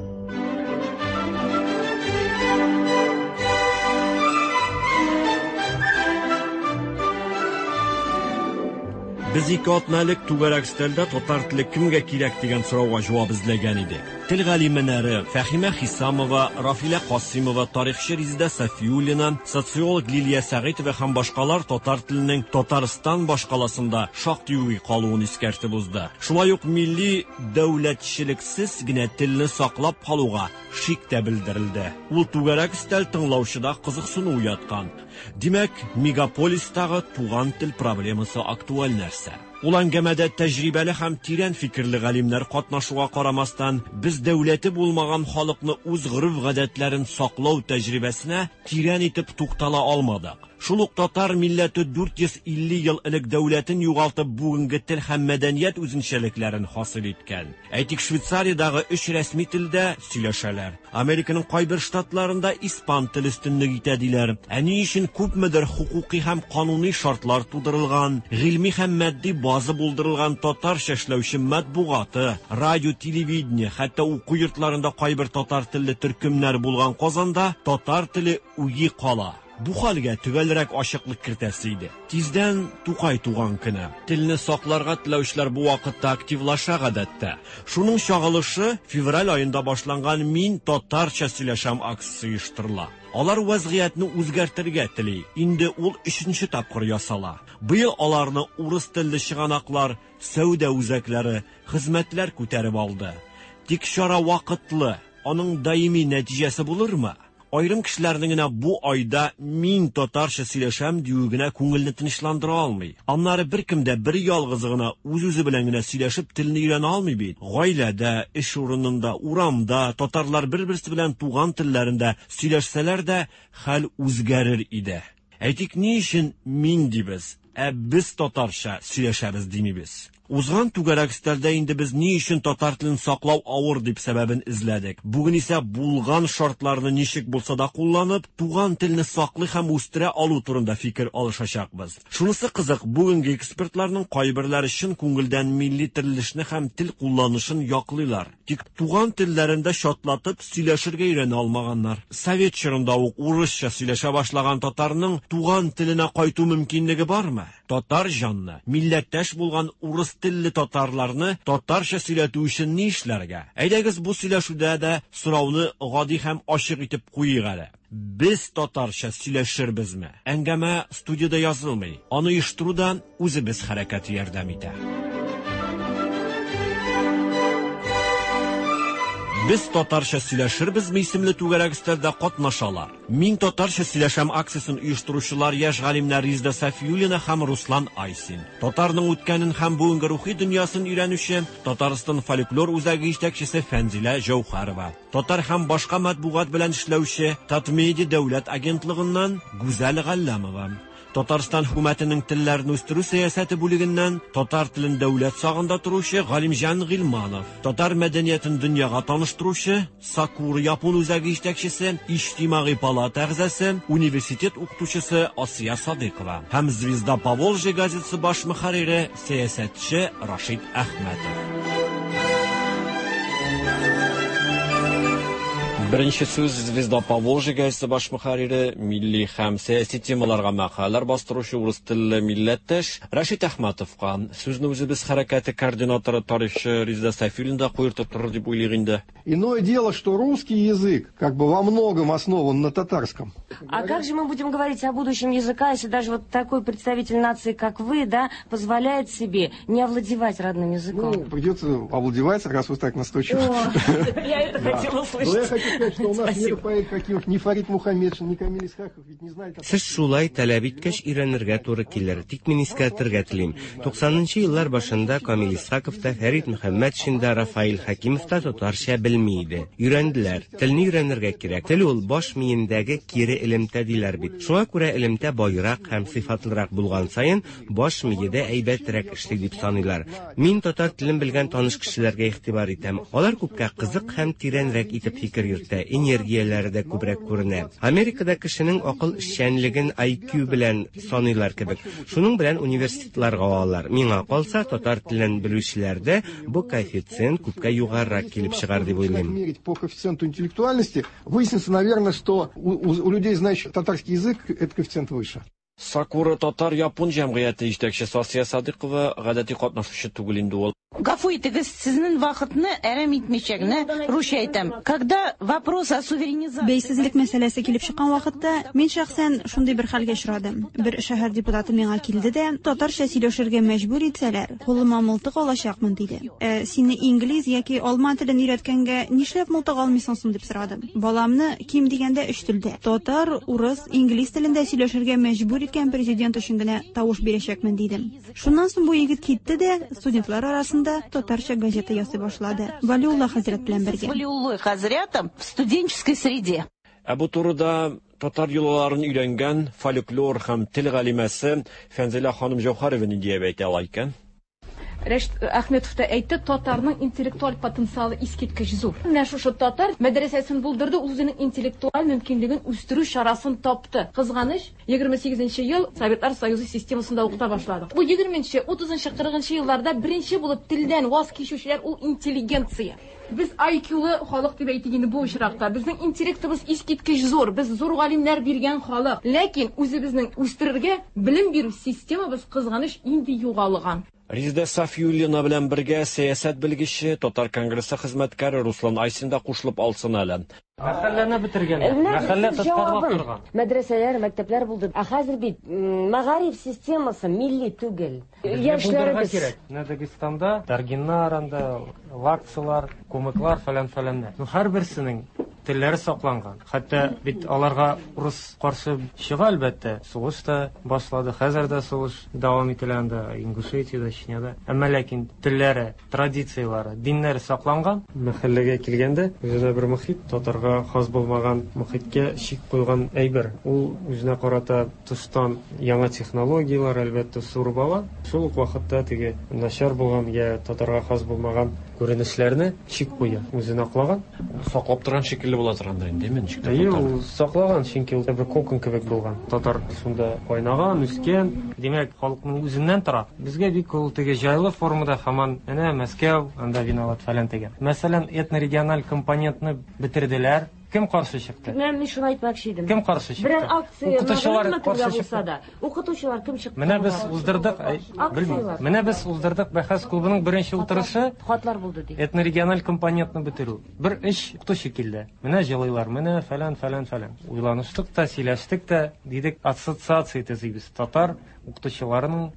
Biz ике атналык түгәрәк өстәлдә татар теле кемгә кирәк дигән сорауга җавап эзләгән идек. Тел галимнәре Фәхимә Хисамова, Рафилә Касимова, тарихчы Резидә Сафиуллина, социолог Лилия Сәгыйтова һәм башкалар татар теленең Татарстан башкаласында шактый уй калуын искәртеп узды. Шулай ук милли дәүләтчелексез генә телне саклап калуга шик тә белдерелде. Ул түгәрәк өстәл тыңлаучыда кызыксыну уяткан. Димәк, мегаполистагы туган тел проблемасы актуаль нәрсә. Ул әңгәмәдә тәҗрибәле һәм тирән фикерле галимнәр катнашуга карамастан, без дәүләте булмаган халыкны үз гореф-гадәтләрен саклау тәҗрибәсенә тирән итеп туктала алмадык. Шул ук татар милләте 450 ел элек дәүләтен югалтып, бүгенге тел һәм мәдәният үзенчәлекләрен хасил иткән. Әйтик, Швейцариядагы 3 рәсми телдә сөйләшәләр. Американың кайбер штатларында испан теле өстенлек итә диләр. Әни өчен күпмедер хукукый һәм кануни шартлар тудырылган, гыйльми һәм матди база булдырылган татарча эшләүче матбугаты, радио, телевидение, хәтта уку йортларында кайбер татар телле төркемнәр булган Казанда татар теле уйы кала. Бу хәлгә төгәлрәк ачыклык кертәсе иде. Тиздән Тукай туган көне. Телне сакларга теләүчеләр бу вакытта активлаша гадәттә. Шуның чагылышы февраль аенда башланган "Мин татарча сөйләшәм" акциясе оештырыла. Алар вазгыятны үзгәртергә тели. Инде ул 3нче тапкыр ясала. Быел аларны урыс телле чыганаклар, сәүдә үзәкләре, хезмәтләр күтәреп алды. Тик чара вакытлы, аның даими нәтиҗәсе булырмы? Айрым кешеләрнең генә бу айда "Мин татарча сөйләшәм" диюе генә күңелне тынычландыра алмый. Аннары беркем дә бер ялгыз гына үз-үзе белән генә сөйләшеп телне өйрәнә алмый бит. Гаиләдә, эш урынында, урамда татарлар бер-берсе белән туган телләрендә сөйләшсәләр дә хәл үзгәрер иде. Әйтик, ни өчен "мин" дибез, без татарча сөйләшәбез димибез? Узган түгәрәк өстәлдә инде без ни өчен татар телен саклау авыр дип сәбәбен эзләдек. Бүген исә булган шартларны ничек булса да кулланып, туган телне саклый һәм үстерә алу турында фикер алышачакбыз. Шунысы кызык, бүгенге экспертларның кайберләре чын күңелдән милли терелешне һәм тел кулланышын яклыйлар. Тик туган телләрендә шатлатып сөйләшергә өйрәнә алмаганнар. Совет чорында ук урысча сөйләшә башлаган татарның туган теленә кайту мөмкинлеге бармы? Татар җанны, милләттәш булган урыс телле татарларны татарча сөйләтү өчен ни эшләргә? Әйдәгез бу сөйләшүдә дә сорауны гади һәм ачык итеп куйыйк әле. Без татарча сөйләшербезме? Әңгәмә студияда язылмый. Аны оештырудан үзебез хәрәкәт ярдәм итә. Без татарча сөйләшербезме исемле түгәрәк өстәлдә катнашалар. "Мин татарча сөйләшәм" акциясын оештыручылар яшь галимнәр Резидә Сафиуллина һәм Руслан Айсин. Татарның үткәнен һәм бүгенге рухи дөньясын өйрәнүче Татарстан фольклор үзәге җитәкчесе Фәнзилә Җәүһәрова. Татар һәм башка матбугат белән эшләүче Татмедиа дәүләт агентлыгыннан Гүзәл Галләмова. Татарстан хөкүмәтенең телләрне үстерү сәясәте бүлегеннән татар телен дәүләт сагында торучы Галимҗан Гыйлманов, татар мәдәниятен дөньяга таныштыручы Сакура япон үзәге җитәкчесе, иҗтимагый палата әгъзасы, университет укытучысы Асия Садыйкова һәм Звезда Поволжья газетасы баш мөхәррире сәясәтче Рашид Әхмәтов. Беренче сүз Звезда Поволжья газетасы баш мөхәррире, милли һәм сәяси темаларга мәкаләләр бастыручы урыс телле милләттәш Рашид Әхмәтовка сүзне үзебез хәрәкәте координаторы тарихчы Резеда Сафиуллин да куертып торыр дип уйлыйм инде. Иное дело, что русский язык как бы во многом основан на татарском. А как же мы будем говорить о будущем языка, если даже вот такой представитель нации, как вы, да, позволяет себе не овладевать родным языком? Ну, придется овладевать, раз вы так настойчивы. Я это хотела услышать. Что у нас нет поэт каких, ни Фарид Мухаммедшин, ни Камил Исхаков, ведь не знает... Сез шулай таләп иткәч өйрәнергә туры килер. Тик мин искәртергә телим. 90-нчы еллар башында Камил Исхаков та, Фарид Мухаммедшин да, Рафаил Хакимов та татарча белми иде. Өйрәнделәр. Телне өйрәнергә кирәк. Тел ул баш миендәге кире элемтә диләр бит. Шуңа күрә элемтә байрак һәм сыйфатлырак булган саен баш миедә әйбәтрәк эшли дип саныйлар. Мин татар телен белгән таныш кешеләргә игътибар итәм. Алар күпкә кызык һәм тирәнрәк итеп фикер йөртә. Энергияләре дә күбрәк күренә. Америкада кешенең акыл эшчәнлеген IQ белән саныйлар кебек. Шуның белән университетларга алалар. Миңа калса, татар телен белүчеләрдә бу коэффициент күпкә югарырак килеп чыгар дип уйлыйм. По коэффициенту интеллектуальности выяснится, наверное, что у людей, знающих татарский язык, этот коэффициент выше. Сакура татар япон җәмгыяте җитәкчесе Асия Садыйкова гадәти катнашучы түгел инде ул. Гафу итегез, сезнең вакытны әрәм итмичә генә русча әйтәм. Когда вопрос о суверенизации... Бәйсезлек мәсьәләсе килеп чыккан вакытта, мин шәхсән шундый бер хәлгә очрадым. Бер шәһәр депутаты миңа килде дә, татарча сөйләшергә мәҗбүр итсәләр, кулыма мылтык алачакмын диде. Сине инглиз яки алман телен өйрәткәнгә нишләп мылтык алмыйсың соң дип сорадым. Баламны ким дигәндә 3 телдә, татар, урыс, инглиз телендә сөйләшергә мәҗбүр иткән президент өчен генә тавыш бирәчәкмен дидем. Шуннан соң бу егет китте дә, студентлар арасында татарча газета ясый башлады. Валиулла хәзрәт белән бергә. Валиулла хәзрәтем в студенческой среде. Бу турыда татар юлларын өйрәнгән фольклор һәм тел галимәсе Фәнзилә ханым Җавһарова ни дип әйтә ала икән? Рәшит Әхмәтов та әйтте, татарның интеллектуаль потенциалы искиткеч зур. Менә шушы татар мәдрәсәсен булдырды, үзенең интеллектуаль мөмкинлеген үстерү чарасын тапты. Кызганыч, 28нчы ел Советлар Союзы системасында укыта башладык. Бу 20нчы, 30нчы, 40нчы елларда беренче булып телдән ваз кичүчеләр ул интеллигенция. Без IQ-лы халык дип әйтик инде бу очракта. Безнең интеллектыбыз искиткеч зур. Без зур галимнәр биргән халык. Ләкин үзебезнең үстерергә белем бирү системабыз кызганыч инде югалган. Резеда Сафиуллина белән бергә сәясәт белгече, Татар конгрессы хезмәткәре Руслан Айсин да кушылып алсын әле. Мәхәлләне бетергән. Мәхәллә тоткарлап торган. Мәдрәсәләр, мәктәпләр булды. Хәзер бит мәгариф системасы милли түгел. Яшьләребез Дагестанда Даргиннар анда вакцилар, кумыклар фәлән. Һәрберсенең телләре сакланган. Хәтта бит аларга урыс каршы чыга әлбәттә. Сугыш та башлады. Хәзер дә сугыш дәвам ителә анда Ингушетиядә, Чечняда. Әмма ләкин телләре, традицияләре, диннәре сакланган. Мәхәлләгә килгәндә үзенә бер мөхит, татарга хас булмаган мөхиткә чик куйган әйбер. Ул үзенә карата тыштан яңа технологиялар әлбәттә сурып ала. Шул ук вакытта теге начар булган я татарга хас булмаган күренешләрне чик куя. Үзенә аклаган, саклап торган шикелле була торганда инде мен чик. Ул саклаган, чөнки ул бер кокон кебек булган. Татар шунда кайнаган, үскән, димәк, халыкның үзеннән тора. Безгә бик ул теге җайлы формада һаман әнә Мәскәү, анда виноват фәлән дигән. Мәсәлән, этно-региональ компонентны битерделәр. Кем каршы чыкты? Мен шулай әйтмәкче идем. Кем каршы чыкты? Берәр акция, укытучылар каршы чыкты. Укытучылар кем чыкты? Менә без уздырдык, белмим. Менә без уздырдык бәхәс клубының беренче утырышы хатлар булды ди. Этно-региональ компонентны битерү. Бер эш укытучы килде. Менә җылыйлар, менә фәлән. Уйланыштык та, сөйләштек тә, дидек, ассоциация төзибез. Татар укытучыларының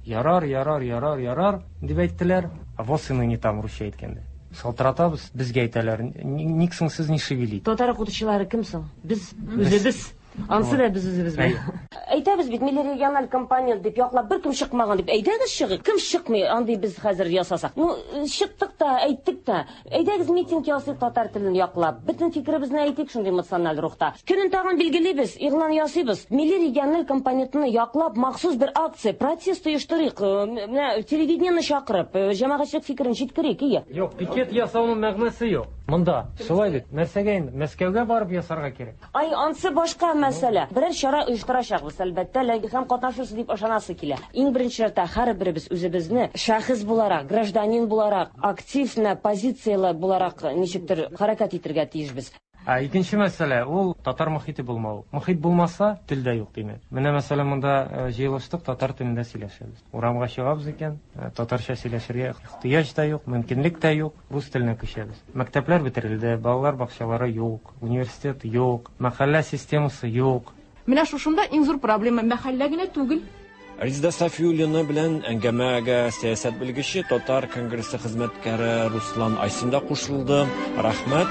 ярар дип әйттеләр. А вот сыны не там русча әйткәндә. Шалтыратабыз, безгә әйтәләр. Никсең сез ни шевели? Татар укытучылары кем соң? Без үзебез. Ансы да без үзебез белән. Әйтәбез бит, милли региональ компания дип яклап бер кем чыкмаган дип. Әйдәгез чыгык. Кем чыкмый, андый без хәзер ясасак. Ну, чыктык та, әйттек та. Әйдәгез митинг ясыйк татар телен яклап. Бөтен фикеребезне әйтик шундый эмоциональ рухта. Көнен тагын билгелибез, игълан ясыйбыз. Милли региональ компонентны яклап махсус бер акция, протест оештырыйк. Менә телевидениене чакырып, җәмәгатьчелек фикерен җиткерик, ие. Юк, пикет ясауның мәгънәсе юк. Монда шулай бит. Нәрсәгә инде? Мәскәүгә барып ясарга кирәк. Ай, ансы башка мәсьәлә. Берәр чара оештырачакбыз, әлбәттә, ләкин һәм катнашырсыз дип ышанасы килә. Иң беренче чиратта һәрберебез үзебезне шәхес буларак, гражданин буларак, актив позицияле буларак ничектер хәрәкәт итәргә тиешбез. Икенче мәсьәлә, ул татар мөхите булмау. Мөхит булмаса, тел дә юк димәк. Менә мәсәлән монда җыелыштык, татар телендә сөйләшәбез. Урамга чыгабыз икән, татарча сөйләшергә ихтыяҗ да юк, мөмкинлек тә юк, рус теленә күчәбез. Мәктәпләр бетерелде, балалар бакчалары юк, университет юк, мәхәллә системасы юк. Менә шушында иң зур проблема мәхәллә генә түгел. Резида Сафиуллина белән әңгәмәгә сәясәт белгече татар конгрессы хезмәткәре Руслан Айсин да кушылды. Рәхмәт.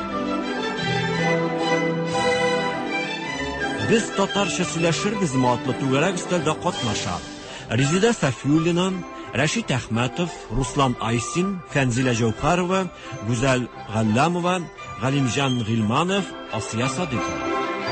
Biz tatarcha сөйләшербез атлы түгәрәк өстәлдә катнаша. Резида Сафиуллина, Рәшит Әхмәтов, Руслан Айсин, Фәнзилә Җәүһәрова, Гүзәл Галләмова, Галимҗан Гыйлманов, Асия Садыйкова.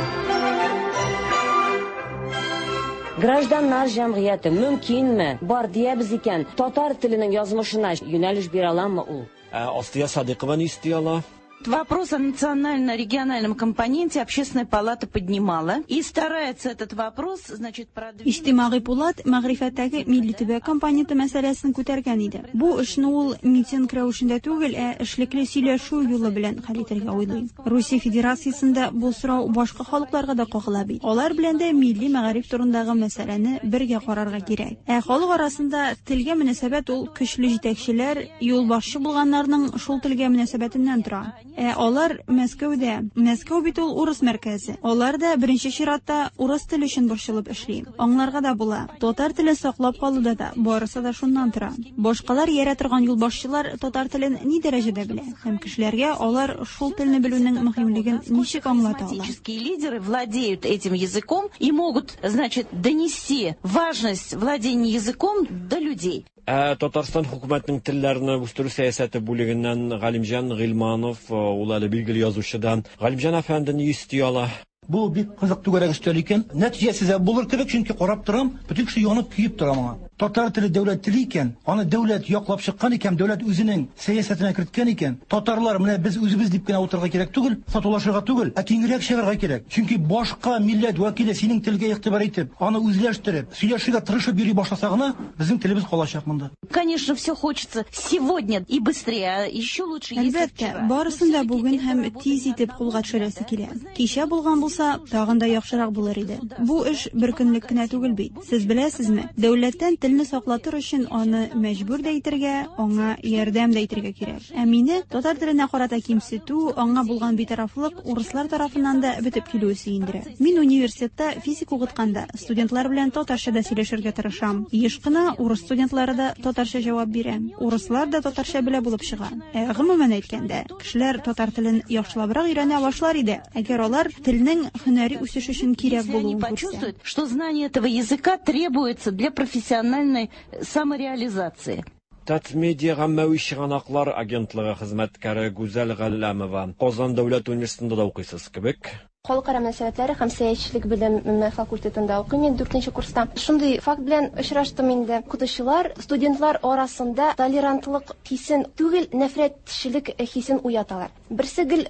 Гражданнар җәмгыяте мөмкинме? Бар диябез икән, татар теленең язмышына юнәлеш бирә аламы ул? Асия Садыйкова не истияла. Вопрос о национально-региональном компоненте Общественная палата поднимала и старается этот вопрос, значит, продвинуть. Иҗтимагый палат мәгърифәттәге милли төбәк компоненты мәсьәләсен күтәргән иде. Бу эшне ул митинг рәвешендә түгел, эшлекле сөйләшү юлы белән хәл итәргә уйлый. Русия Федерациясендә бу сорау башка халыкларга да кагыла бит. Алар белән дә милли мәгариф турындагы мәсьәләне бергә карарга кирәк. Халык арасында телгә мөнәсәбәт ул көчле җитәкчеләр, юлбашчы булганнарның шул телгә мөнәсәбәтеннән тора. Алар Мәскәүдә. Мәскәү бит ул урыс мәркәзе. Алар да беренче чиратта урыс теле өчен борчылып эшли. Аңларга да була. Татар телен саклап калуда да барысы да шуннан тора. Башкалар ярә торган юлбашчылар татар телен ни дәрәҗәдә белә? Һәм кешеләргә алар шул телне белүнең мөһимлеген ничек аңлата алар? Политические лидеры владеют этим языком и могут, значит, донести важность владения языком до людей. Татарстан хөкүмәтенең телләрне үстерү сәясәте бүлегеннән Галимҗан Гыйлманов, ул әле билгеле язучыдан. Галимҗан әфәнде ни истияла? Бу бик кызык түгәрәк өстәл икән. Нәтиҗәсе булыр кебек, чөнки карап торам, бөтен кеше янып киеп тора моңа. Татар теле дәүләт теле икән, аны дәүләт яклап чыккан икән, дәүләт үзенең сәясәтенә керткән икән. Татарлар менә без үзебез дип кенә утырырга кирәк түгел, сатулашырга түгел, ә киңрәк чыгарга кирәк. Чөнки башка милләт вәкиле синең телгә игътибар итеп, аны үзләштереп, сөйләшергә тырышып йөри башласа гына, безнең телебез калачак монда. Конечно, все хочется сегодня и быстрее, а еще лучше если вчера. Барысын да бүген һәм тиз итеп кулга төшерәсе килә. Кичә булган булса, тагын да яхшырак булыр иде. Бу эш бер көнлек кенә түгел бит. Сез беләсезме? Дәүләттән телне саклатыр өчен аны мәҗбүр дә итәргә, аңа ярдәм дә итәргә кирәк. Ә мине татар теленә карата кимсетү, аңа булган битарафлык урыслар тарафыннан да бетеп килүе сөендерә. Мин университетта физик укытканда студентлар белән татарчада сөйләшергә тырышам. Еш кына урыс студентлары да татарча җавап бирә. Урыслар да татарча белә булып чыга. Гомумән әйткәндә, кешеләр татар телен яхшылабрак өйрәнә башлар иде. Әгәр алар телнең һөнәри үсеш өчен кирәк булуын почувствуют, что знание этого языка требуется для профессиональной самореализации. Татмедиа гаммәви чыганаклар агентлыгы хезмәткәре Гүзәл Галләмова, Казан дәүләт университетында да укыйсыз кебек. Халыкара мөнәсәбәтләре һәм сәясәтчелек белем факультетында укыйм, 4нче курста. Шундый факт белән очраштым инде. Укытучылар студентлар арасында толерантлык хисен түгел, нәфрәтчелек хисен уяталар. Берсе гел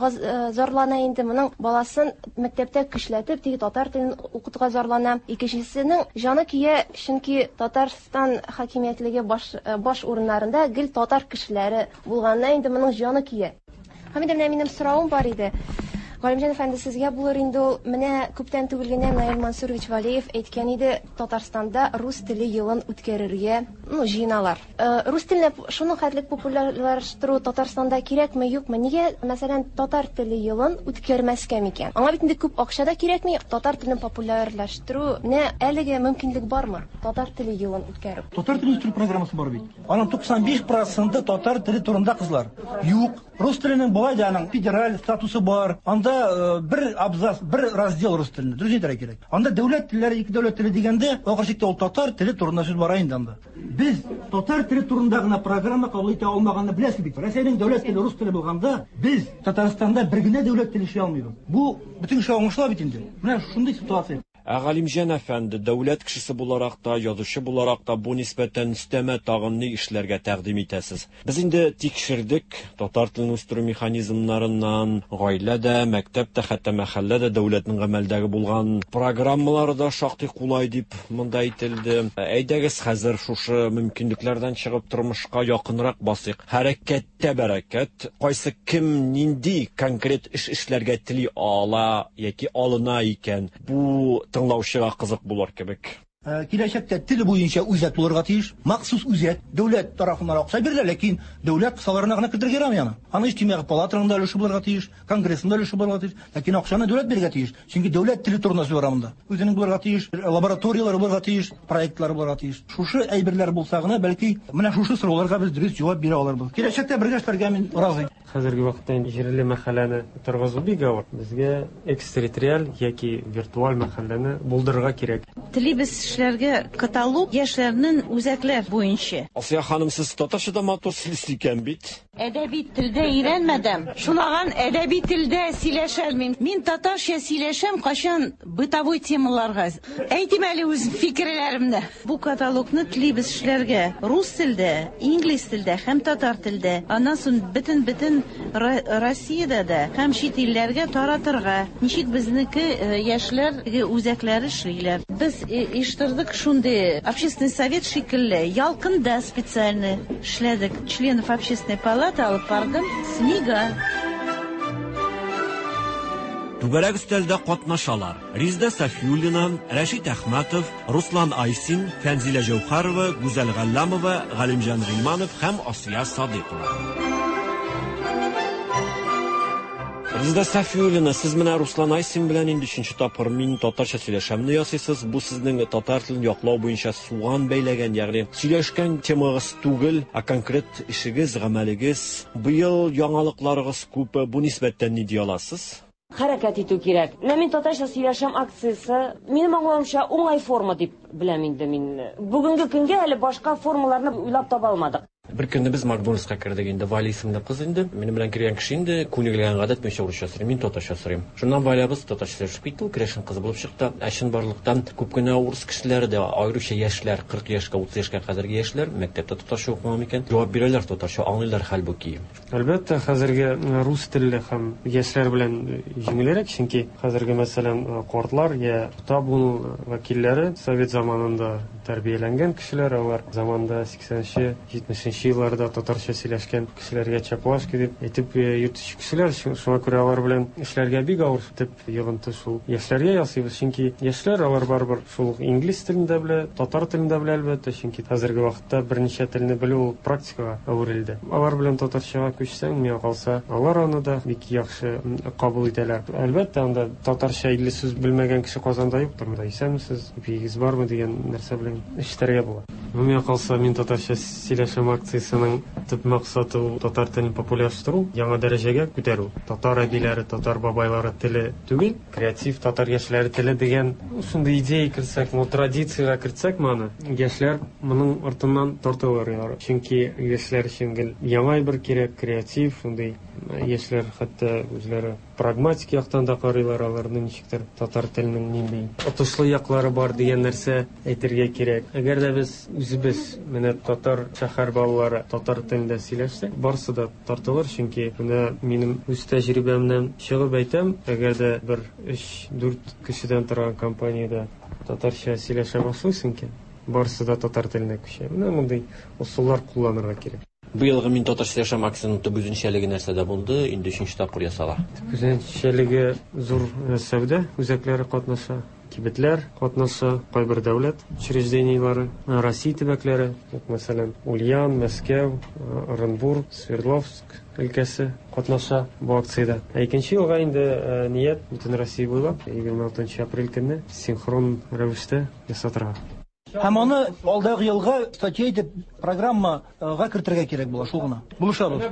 зарлана инде моның баласын мәктәптә көчләтеп, теге татар телен укытуга зарлана. Икенчесенең җаны кия, чөнки Татарстан хакимиятлеге баш урыннарында гел татар кешеләре булганнан инде моның җаны кия. Һәм минем сорауым бар иде. Галимҗан әфәнде, сезгә булыр инде ул, менә күптән түгел генә Наил Мансурович Валеев әйткән иде, Татарстанда рус теле елын үткәрергә, җыеналар. Рус теленә шуның хәтлек популярлаштыру Татарстанда кирәкме, юкмы? Нигә, мәсәлән, татар теле елын үткәрмәскә микән? Аңа бит инде күп акча да кирәкми, татар телен популярлаштыру, менә әлегә мөмкинлек бармы? Татар теле елын үткәрү. Татар теле үстерү программасы бар бит. Аның 95% татар теле турында кызлар. Юк, Рус теленең болай да аның федераль статусы бар. Анда бер абзац, бер раздел рус теленә. Дөрес әйтергә кирәк. Анда дәүләт телләре, ике дәүләт теле дигәндә, ахырчыкта ул татар теле турында сүз бара инде анда. Без татар теле турында гына программа кабул итә алмаганны беләсез бит. Россиянең дәүләт теле рус теле булганда, без Татарстанда бер генә дәүләт теле эшли алмыйбыз. Бу бөтен шуңышлар бит инде. Менә шундый ситуация. Галимҗан әфәнде, дәүләт кешесе буларак та, язучы буларак та бу нисбәтән өстәмә тагын ни эшләргә тәкъдим итәсез? Без инде тикшердек, татар телен үстерү механизмнарыннан, гаиләдә, мәктәптә, хәтта мәхәлләдә дәүләтнең гамәлдәге булган программалары да шактый кулай дип монда әйтелде. Әйдәгез хәзер шушы мөмкинлекләрдән чыгып тормышка якынрак басыйк. Хәрәкәттә бәрәкәт, кайсы кем нинди конкрет эш эшләргә тели ала яки алына икән? Бу тыңлаучыга кызык булыр кебек. Киләчәктә тел буенча үзәк булырга тиеш, махсус үзәк, дәүләт тарафыннан акча бирелә, ләкин дәүләт кысаларына гына кертергә ярамый аны. Аны иҗтимагый палаталарында өлеше булырга тиеш, конгрессында өлеше булырга тиеш, ләкин акчаны дәүләт бирергә тиеш. Чөнки дәүләт теле турында сүз бара монда. Үзенең булырга тиеш, лабораториялар булырга тиеш, проектлар булырга тиеш. Шушы әйберләр булса гына, бәлки, менә шушы сорауларга без дөрес җавап бирә алырбыз. Киләчәктә бергә эшләргә мин разый. Хәзерге вакытта җирле мәхәлләне торгызу бик авыр. Безгә экстерриториаль яки виртуаль мәхәлләне булдырырга кирәк. Телибез эшләргә каталог яшьләрнең үзәкләр буенча. Асия ханым, сез татарчада матур сөйлисез икән бит. Әдәби телдә өйрәнмәдем. Шунаган әдәби телдә сөйләшәм. Мин татарча сөйләшәм кашан бытовой темаларга. Әйтим әле үз фикерләремне. Бу каталогны телибез эшләргә рус телдә, инглиз телдә һәм татар телдә. Аннан соң бөтен Россиядә дә һәм чит илләргә таратырга. Ничек безнеке яшьләргә үзәкләре эшлиләр. Без иштырдык шундый общественный совет шикелле, ялкында специально эшләдек. Членов общественной палаты алып бардым. Снега. Түгәрәк өстәлдә катнашалар. Ризда Сафиуллина, Рәшит Әхмәтов, Руслан Айсин, Фәнзилә Җәүхәрова, Гүзәл Галләмова, Галимҗан Гыйлманов һәм Асия Садыйкова. Ризда Сафиуллина, сез менә Руслан Айсин белән инде 3нче тапкыр мин татарча сөйләшәмне ясыйсыз. Бу сезнең татар телен яклау буенча суган бәйләгән, ягъни сөйләшкән темагыз түгел, а конкрет эшегез, гамәлегез. Быел яңалыкларыгыз күп. Бу нисбәттән ни дия аласыз? Хәрәкәт итү кирәк. Мин татарча сөйләшәм акциясы, минем аңлавымча, уңай форма дип беләм инде мин. Бүгенге көнгә әле башка формаларны уйлап таба алмадык. Бер көнне без Макдональдска кирдек инде. Вали исемле кыз инде. Минем белән кергән кеше инде. Күнегелгән гадәт буенча урысча сөйләм, мин татарча сөйләм. Шуннан Валябыз татарча сөйләшеп китте. Керәшен кызы булып чыкты. Әшин барлыктан күп кенә урыс кешеләре дә, аеруча яшьләр, 40 яшькә, 30 яшькә кадәрге яшьләр мәктәптә татарча укымаган икән. Җавап бирәләр татарча, аңлыйлар хәлбуки. Әлбәттә, хәзерге рус телле һәм яшьләр белән җиңелрәк, чөнки хәзерге мәсәлән картлар я табун вәкилләре совет заманында тәрбияләнгән кешеләр, алар заманда 80-нче, 70-нче елларда татарча сөйләшкән кешеләргә чаплашки дип әйтеп йөртүче кешеләр, шуңа күрә алар белән эшләргә бик авыр дип йогынты шул яшьләргә ясыйбыз, чөнки яшьләр алар барбыр шул инглиз телендә белә, татар телендә белә әлбәттә, чөнки хәзерге вакытта берничә телне белү ул практикага әверелде. Алар белән татарчага күчсәң, миңа калса, алар аны да бик яхшы кабул итәләр. Әлбәттә, анда татарча 50 сүз белмәгән кеше Казанда юктыр. Монда исәнмесез, бигез бармы дигән нәрсә белән эштәргә була. Миңа калса, мин татарча сөйләшәм акциясының төп максаты татар телен популярлаштыру, яңа дәрәҗәгә күтәрү. Татар әбиләре, татар бабайлары теле түгел, креатив татар яшьләре теле дигән шундый идея кертсәк, традициягә кертсәк, моны яшьләр моның артыннан тартылар. Чөнки яшьләр өчен яңа бер кирәк, креатив, шундый яшьләр хәтта үзләре прагматик яктан да карыйлар, аларның ничектер татар теленең нинди отышлы яклары бар дигән нәрсә әйтергә кирәк. Әгәр дә без үзебез менә татар шәһәр балалары татар телендә сөйләшсәк, барсы да тартылыр, чөнки менә минем үз тәҗрибәмнән чыгып әйтәм, әгәр дә бер 3-4 кешедән торган компаниядә татарча сөйләшә башлыйсың икән, барсы да татар теленә күчә. Менә мондый усуллар кулланырга кирәк. Быелгы мин татарча сөйләшәм акциясының төп үзенчәлеге нәрсәдә булды? Инде 3нче тапкыр ясала. Үзенчәлеге зур сәүдә үзәкләре катнаша, кибетләр катнаша, кайбер дәүләт учреждениелары, Россия төбәкләре, мәсәлән, Ульян, Мәскәү, Оренбург, Свердловск өлкәсе катнаша бу акциядә. Икенче елга инде ният бөтен Россия буйлап 26 апрель көнне синхрон рәвештә ясатырга. Һәм аны алдагы елга статья итеп программага кертергә кирәк була, шул гына. Булышабыз.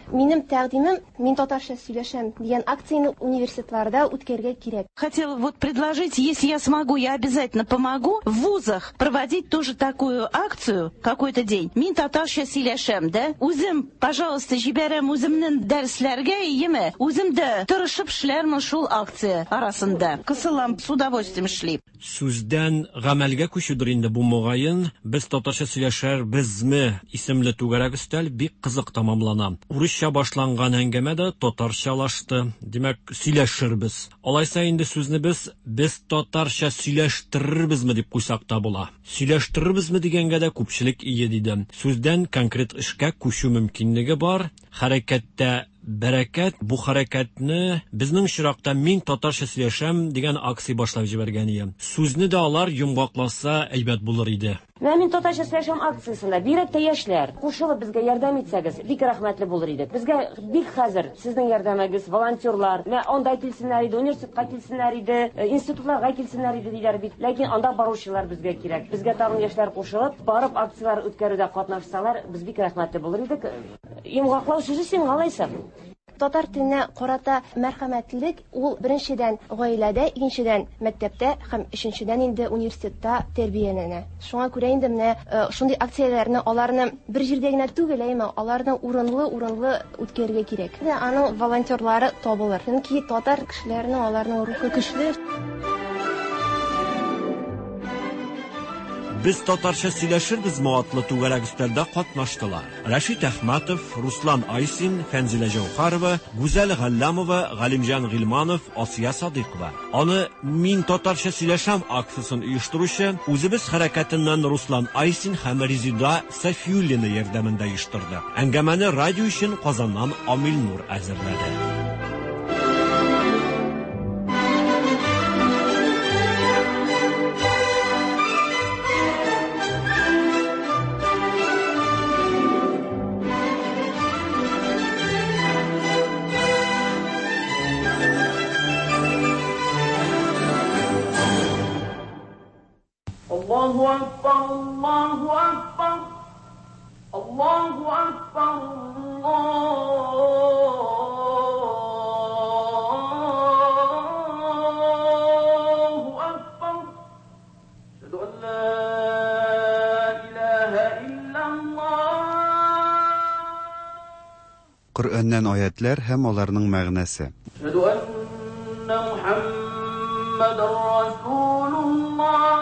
Минем тәкъдимем мин татарча сөйләшәм дигән акцияне университетларда үткәрергә кирәк. Хотела вот предложить, если я смогу, я обязательно помогу в вузах проводить тоже такую акцию какой-то день. Мин татарча сөйләшәм, да? Үзем, пожалуйста, җибәрәм үземнең дәресләргә, еме? Үзем дә тырышып эшләрмен шул акция арасында. Кысылам, с удовольствием эшлим. Сүздән гамәлгә күчүдер инде бу мугаен. Без татарча сөйләшәр безме исемле түгәрәк өстәл бик кызык тамамлана. Урысча башланган әңгәмә дә татарчалашты. Димәк, сөйләшербез. Алайса инде сүзне без татарча сөйләштерербезме дип куйсак та була. Сөйләштерербезме дигәнгә дә күпчелек ие диде. Сүздән конкрет эшкә күчү мөмкинлеге бар. Хәрәкәттә бәрәкәт, бу хәрәкәтне безнең чиракта мин татарча сөйләшәм дигән акция башлап җибәргән иде. Сүзне дә алар йомгакласа әйбәт булыр иде. Мин татарча сөйләшәм акциясында бирәк тә яшьләр кушылып безгә ярдәм итсәгез, бик рәхмәтле булыр идек. Безгә бик хәзер сезнең ярдәмегез, волонтерлар, анда килсеннәр иде, университетка килсеннәр иде, институтларга килсеннәр иде диләр бит. Ләкин анда баручылар безгә кирәк. Безгә тагын яшьләр кушылып, барып акциялар үткәрүдә катнашсалар, без бик рәхмәтле булыр идек. Йомгаклау сүзе син галайса. Татар теленә карата мәрхәмәтлелек ул беренчедән гаиләдә, икенчедән мәктәптә һәм өченчедән инде университетта тәрбияләнә. Шуңа күрә инде менә шундый акцияләрне аларны бер җирдә генә түгел, аларны урынлы үткәрергә кирәк. Аның волонтерлары табылыр. Чөнки татар кешеләренең аларның рухы көчле. Без татарча сөйләшербезме атлы түгәрәк өстәлдә катнаштылар. Рәшит Әхмәтов, Руслан Айсин, Фәнзилә Җәүхәрова, Гүзәл Галләмова, Галимҗан Гыйлманов, Асия Садыйкова. Аны мин татарча сөйләшәм акциясын оештыручы үзебез хәрәкәтеннән Руслан Айсин һәм Резида Сафиуллина ярдәмендә оештырды. Әңгәмәне радио өчен Казаннан Амил Нур әзерләде. الله أكبر الله أكبر الله أكبر الله أكبر أشهد أن لا إله إلا الله. Qur'andan oyatlar һәм аларның мәгънәсе. أشهد أن محمدا رسول الله.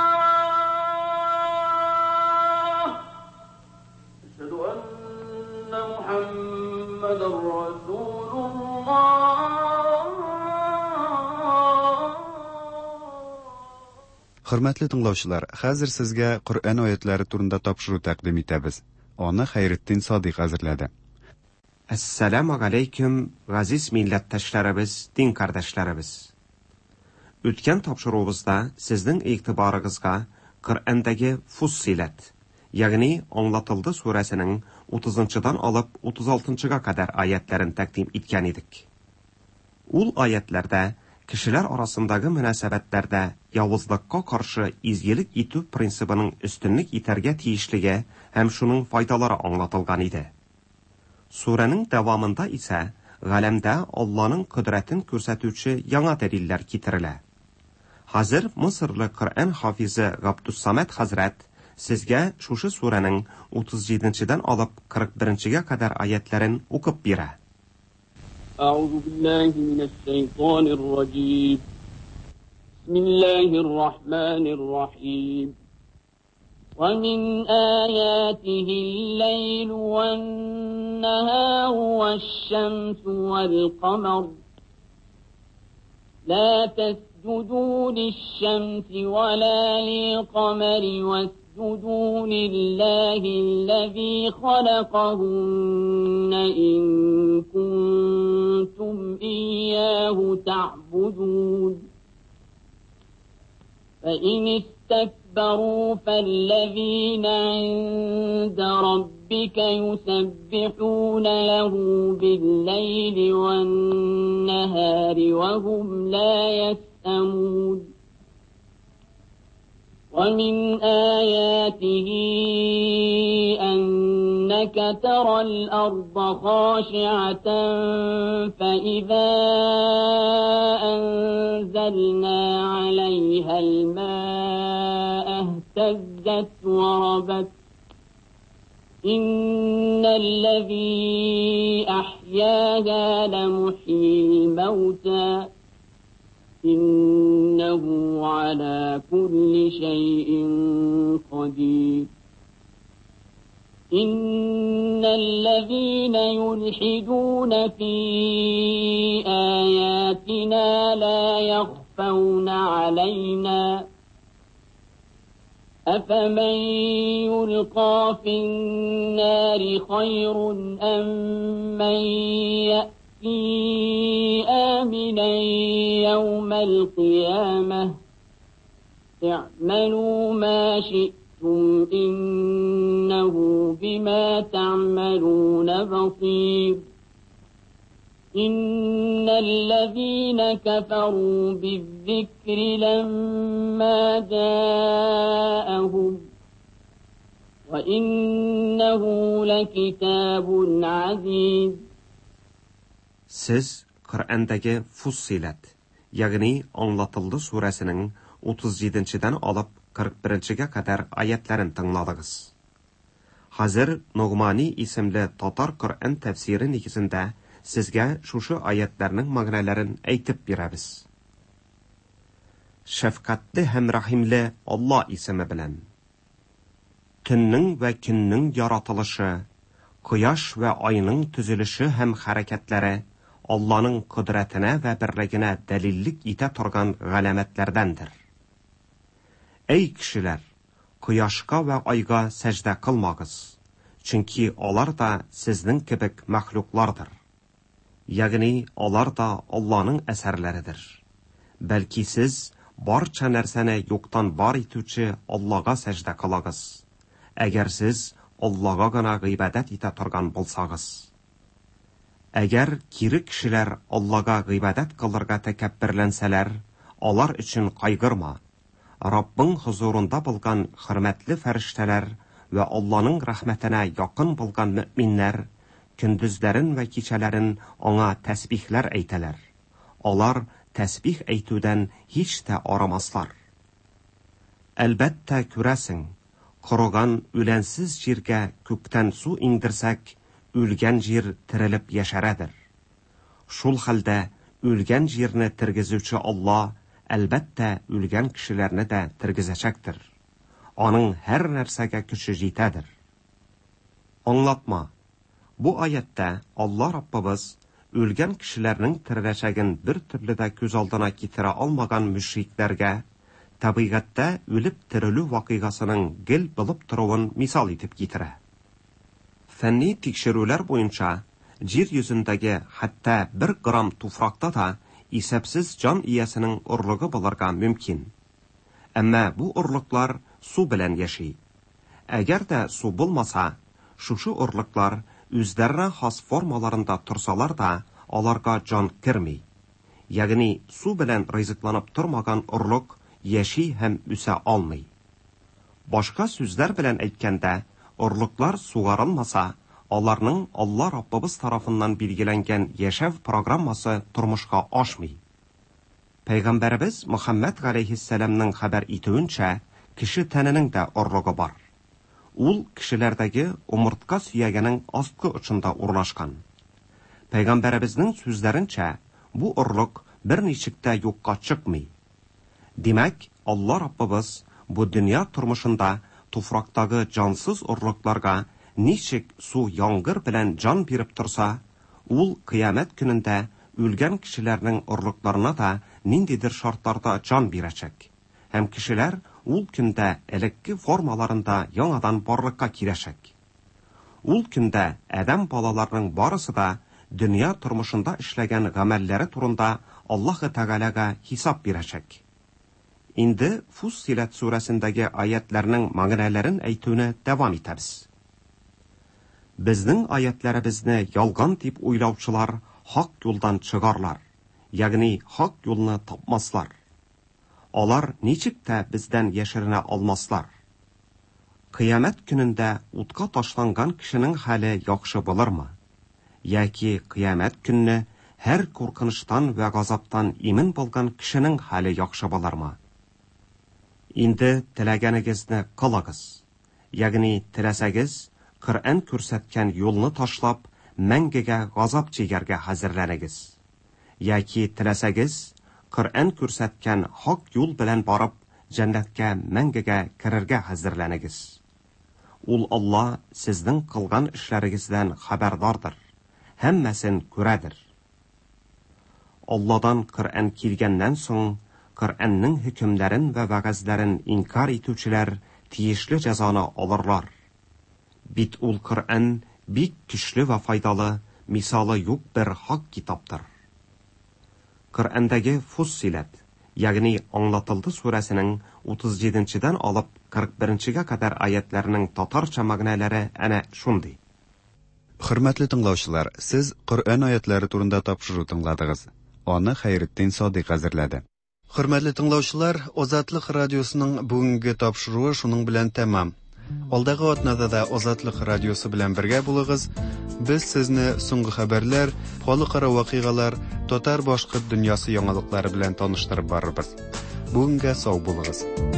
Хөрмәтле тыңлаучылар, хәзер сезгә Qur'an аятлары турында тапшыру тәкъдим итәбез. Аны Хәйретдин Садыйк әзерләде. Ассаламу алейкум, газиз милләттәшләребез, дин кардәшләребез. Үткән тапшыруыбызда сезнең игътибарыгызга Qur'андагы Фуссилат, ягъни Аңлатылды сүрәсенең 30-дан алып 36-га кадәр аятларын тәкъдим иткән идек. Ул аятларда кешеләр арасындагы мөнәсәбәтләрдә явызлыкка каршы изгелек итү принцибының өстенлек итәргә тиешлеге һәм шуның файдалары аңлатылган иде. Сүрәнең дәвамында исә галәмдә Алланың кодрәтен күрсәтүче яңа дәлилләр китерелә. Хәзер Мисырлы Qur'an хафизы Габдуссамат хәзрәт сезгә шушы сүрәнең 37-дән алып 41-гә кадәр аятларын укып бирә. أعوذ بالله من الشيطان الرجيم. بسم الله الرحمن الرحيم. ومن آياته الليل والنهار والشمس والقمر لا تسجدوا للشمس ولا للقمر واسجدوا لله الذي خلقهن إن كنتم إياه تعبدون فإن استكبروا فالذين عند ربك يسبحون له بالليل والنهار وهم لا يسأمون ومن آياته أن إنك ترى الأرض خاشعة فإذا أنزلنا عليها الماء اهتزت وربت إن الذي أحياها لمحيي الموتى إنه على كل شيء قدير إن الذين يلحدون في آياتنا لا يخفون علينا أفمن يلقى في النار خير أم من يأتي آمنا يوم القيامة اعملوا ما شئتم إنه بما تعملون بصير إن الذين كفروا بالذكر لما جاءهم وإنه لكتاب عزيز. Siz Qur'ondagi Fussilat, ya'ni Anlatıldı surəsinin 37-dən alıb 41-yə qədər ayətlərini dinladınız. Hazır Nuğmani isimli Tatar Qur'on təfsiri negizində sizə şuşu ayətlərinin məğnələrini aytıb berəmiz. Şəfqətli həm rəhimli Allah ismi bilən. Tünün və günün yaratılışı, quyaş və ayının tüzülüşü həm hərəkətləri Allah'ın qudretine və birliğine dəlillik itə turğan ғələmətlərdəndir. Ey kişilər, quyaşqa və ayğa səcdə qılmağız, çünki onlar da sizin kibik məxluqlardır. Yəqini onlar da Allah'ın əsərləridir. Bəlkə siz barça nərsəni yoxdan var etücü Allah'a səcdə qılağız, əgər siz Allah'a qana qeybədət itə turğan bulsağız. Əgər kiri kişilər Allah'a qeybədət qılırğa təkəbbirlənsələr, onlar üçün qayğırma. Rabbin huzurunda bulğan xürmətli fəriştələr və Allah'ın rəhmətinə yaxın bulğan müminlər, gündüzlərin və keçələrin ona təsbihlər eytələr. Onlar təsbih eytüdən heç də aramaslar. Əlbəttə kürəsin, quruğan ülənsiz jirgə kökdən su indirsək, ülgən jir tirilib yaşaradır. Şul halda ülgən jirini tirgizücü Allah, əlbəttə ülgən kişilərini də tirgizəcəkdir. Onun hər nərsəgə gücü yetədir. Anlatma. Bu ayətdə Allah Rabbimiz ülgən kişilərinin tiriləcəgin bir türlü də göz aldına getirə almagan müşriklərə təbiqətdə ölüb tirilü vaqiqasının gil bilib turuvun misal etib getirə. Fənni tekşirülər boyunca yer yüzündəki hətta 1 gram tufraqda da isəbsiz can iyəsinin urluğu bulurğa mümkün. Əmmə bu urluqlar su bilən yaşayır. Əgər də su bulmasa, şuşu urluqlar üzlərinə xas formalarında tursalar da onlarga can kirmey. Yəqini su bilən rizqlanıb turmagan urluq yeşi həm üsə almay. Başqa sözlər bilən aytkəndə, urluqlar suğarılmasa, onlarının Allah Rabbimiz tarafından bilgilənən yaşav proqramması turmuşqa aşmay. Peyğəmbərimiz Muhammed aleyhisselamның xəbər etüyüncə, kişi təninin də urluğu var. Ул kişilərdəki umurtqa süyəginin astqı uçunda urlaşqan. Peyğəmbərimizin sözlərincə, bu urluq bir neçikdə yoxqa çıxmay. Demək, Allah Rabbimiz bu dünya turmuşunda tufraqdagi cansız urluqlarga neçik su yanğır bilən can berib tursa, ул qiyamət günündə ölgən kişilərinin urluqlarına da nindidir şartlarda can berəcək. Həm kişilər ул gündə elekki formalarında yanadan barlıqqa kirəşək. Ул gündə ədəm balalarının barısı da dünya turmuşunda işləgən qəməlləri turunda Allah-ı Teala'ga hesab berəcək. İndi Fussilat surəsindəki ayətlərinin məğnələrin aytüyünə davam etəriz. Bizning ayətlərimizni yalğan deyib oylavçılar haq yoldan çıxarlar, ya'ni haq yolunu tapmaslar. Onlar neçik də bizdən yeşirinə almaslar. Кыямәт көнендә утка ташланган кешенең хәле яхшы булырмы? Яки кыямәт көнне һәр куркыныштан вә газаптан имин булган кешенең хәле яхшы булырмы? Инде теләгәнегезне кылыгыз. Ягъни теләсәгез, Коръән күрсәткән юлны ташлап, мәңгегә газап чигәргә хәзерләнегез. Яки теләсәгез, Коръән күрсәткән хак юл белән барып, җәннәткә мәңгегә керергә хәзерләнегез. Ул Алла сезнең кылган эшләрегездән хәбәрдардыр. Һәммәсен күрәдер. Алладан Коръән килгәннән соң, Коръәннең хөкемнәрен вә вәгазьләрен инкар итүчеләр тиешле җәзаны алырлар. Бит ул Коръән бик көчле вә файдалы, мисалы юк бер хак китаптыр. Коръәндәге Фуссилат, ягъни аңлатылды сүрәсенең 37-дән алып 41-гә кадәр аятларының татарча мәгънәләре әнә шундый. Хөрмәтле тыңлаучылар, сез Коръән аятлары турында тапшыру тыңладыгыз. Аны Хәйретдин Садыйк әзерләде. Хөрмәтле тыңлаучылар, Азатлык радиосының бүгенге тапшыруы шуның белән тәмам. Алдагы атнада да Азатлык радиосы белән бергә булыгыз. Без сезне соңгы хәбәрләр, халыкара вакыйгалар, татар башкорт дөньясы яңалыклары белән таныштырып барырбыз. Бүгенгә сау булыгыз.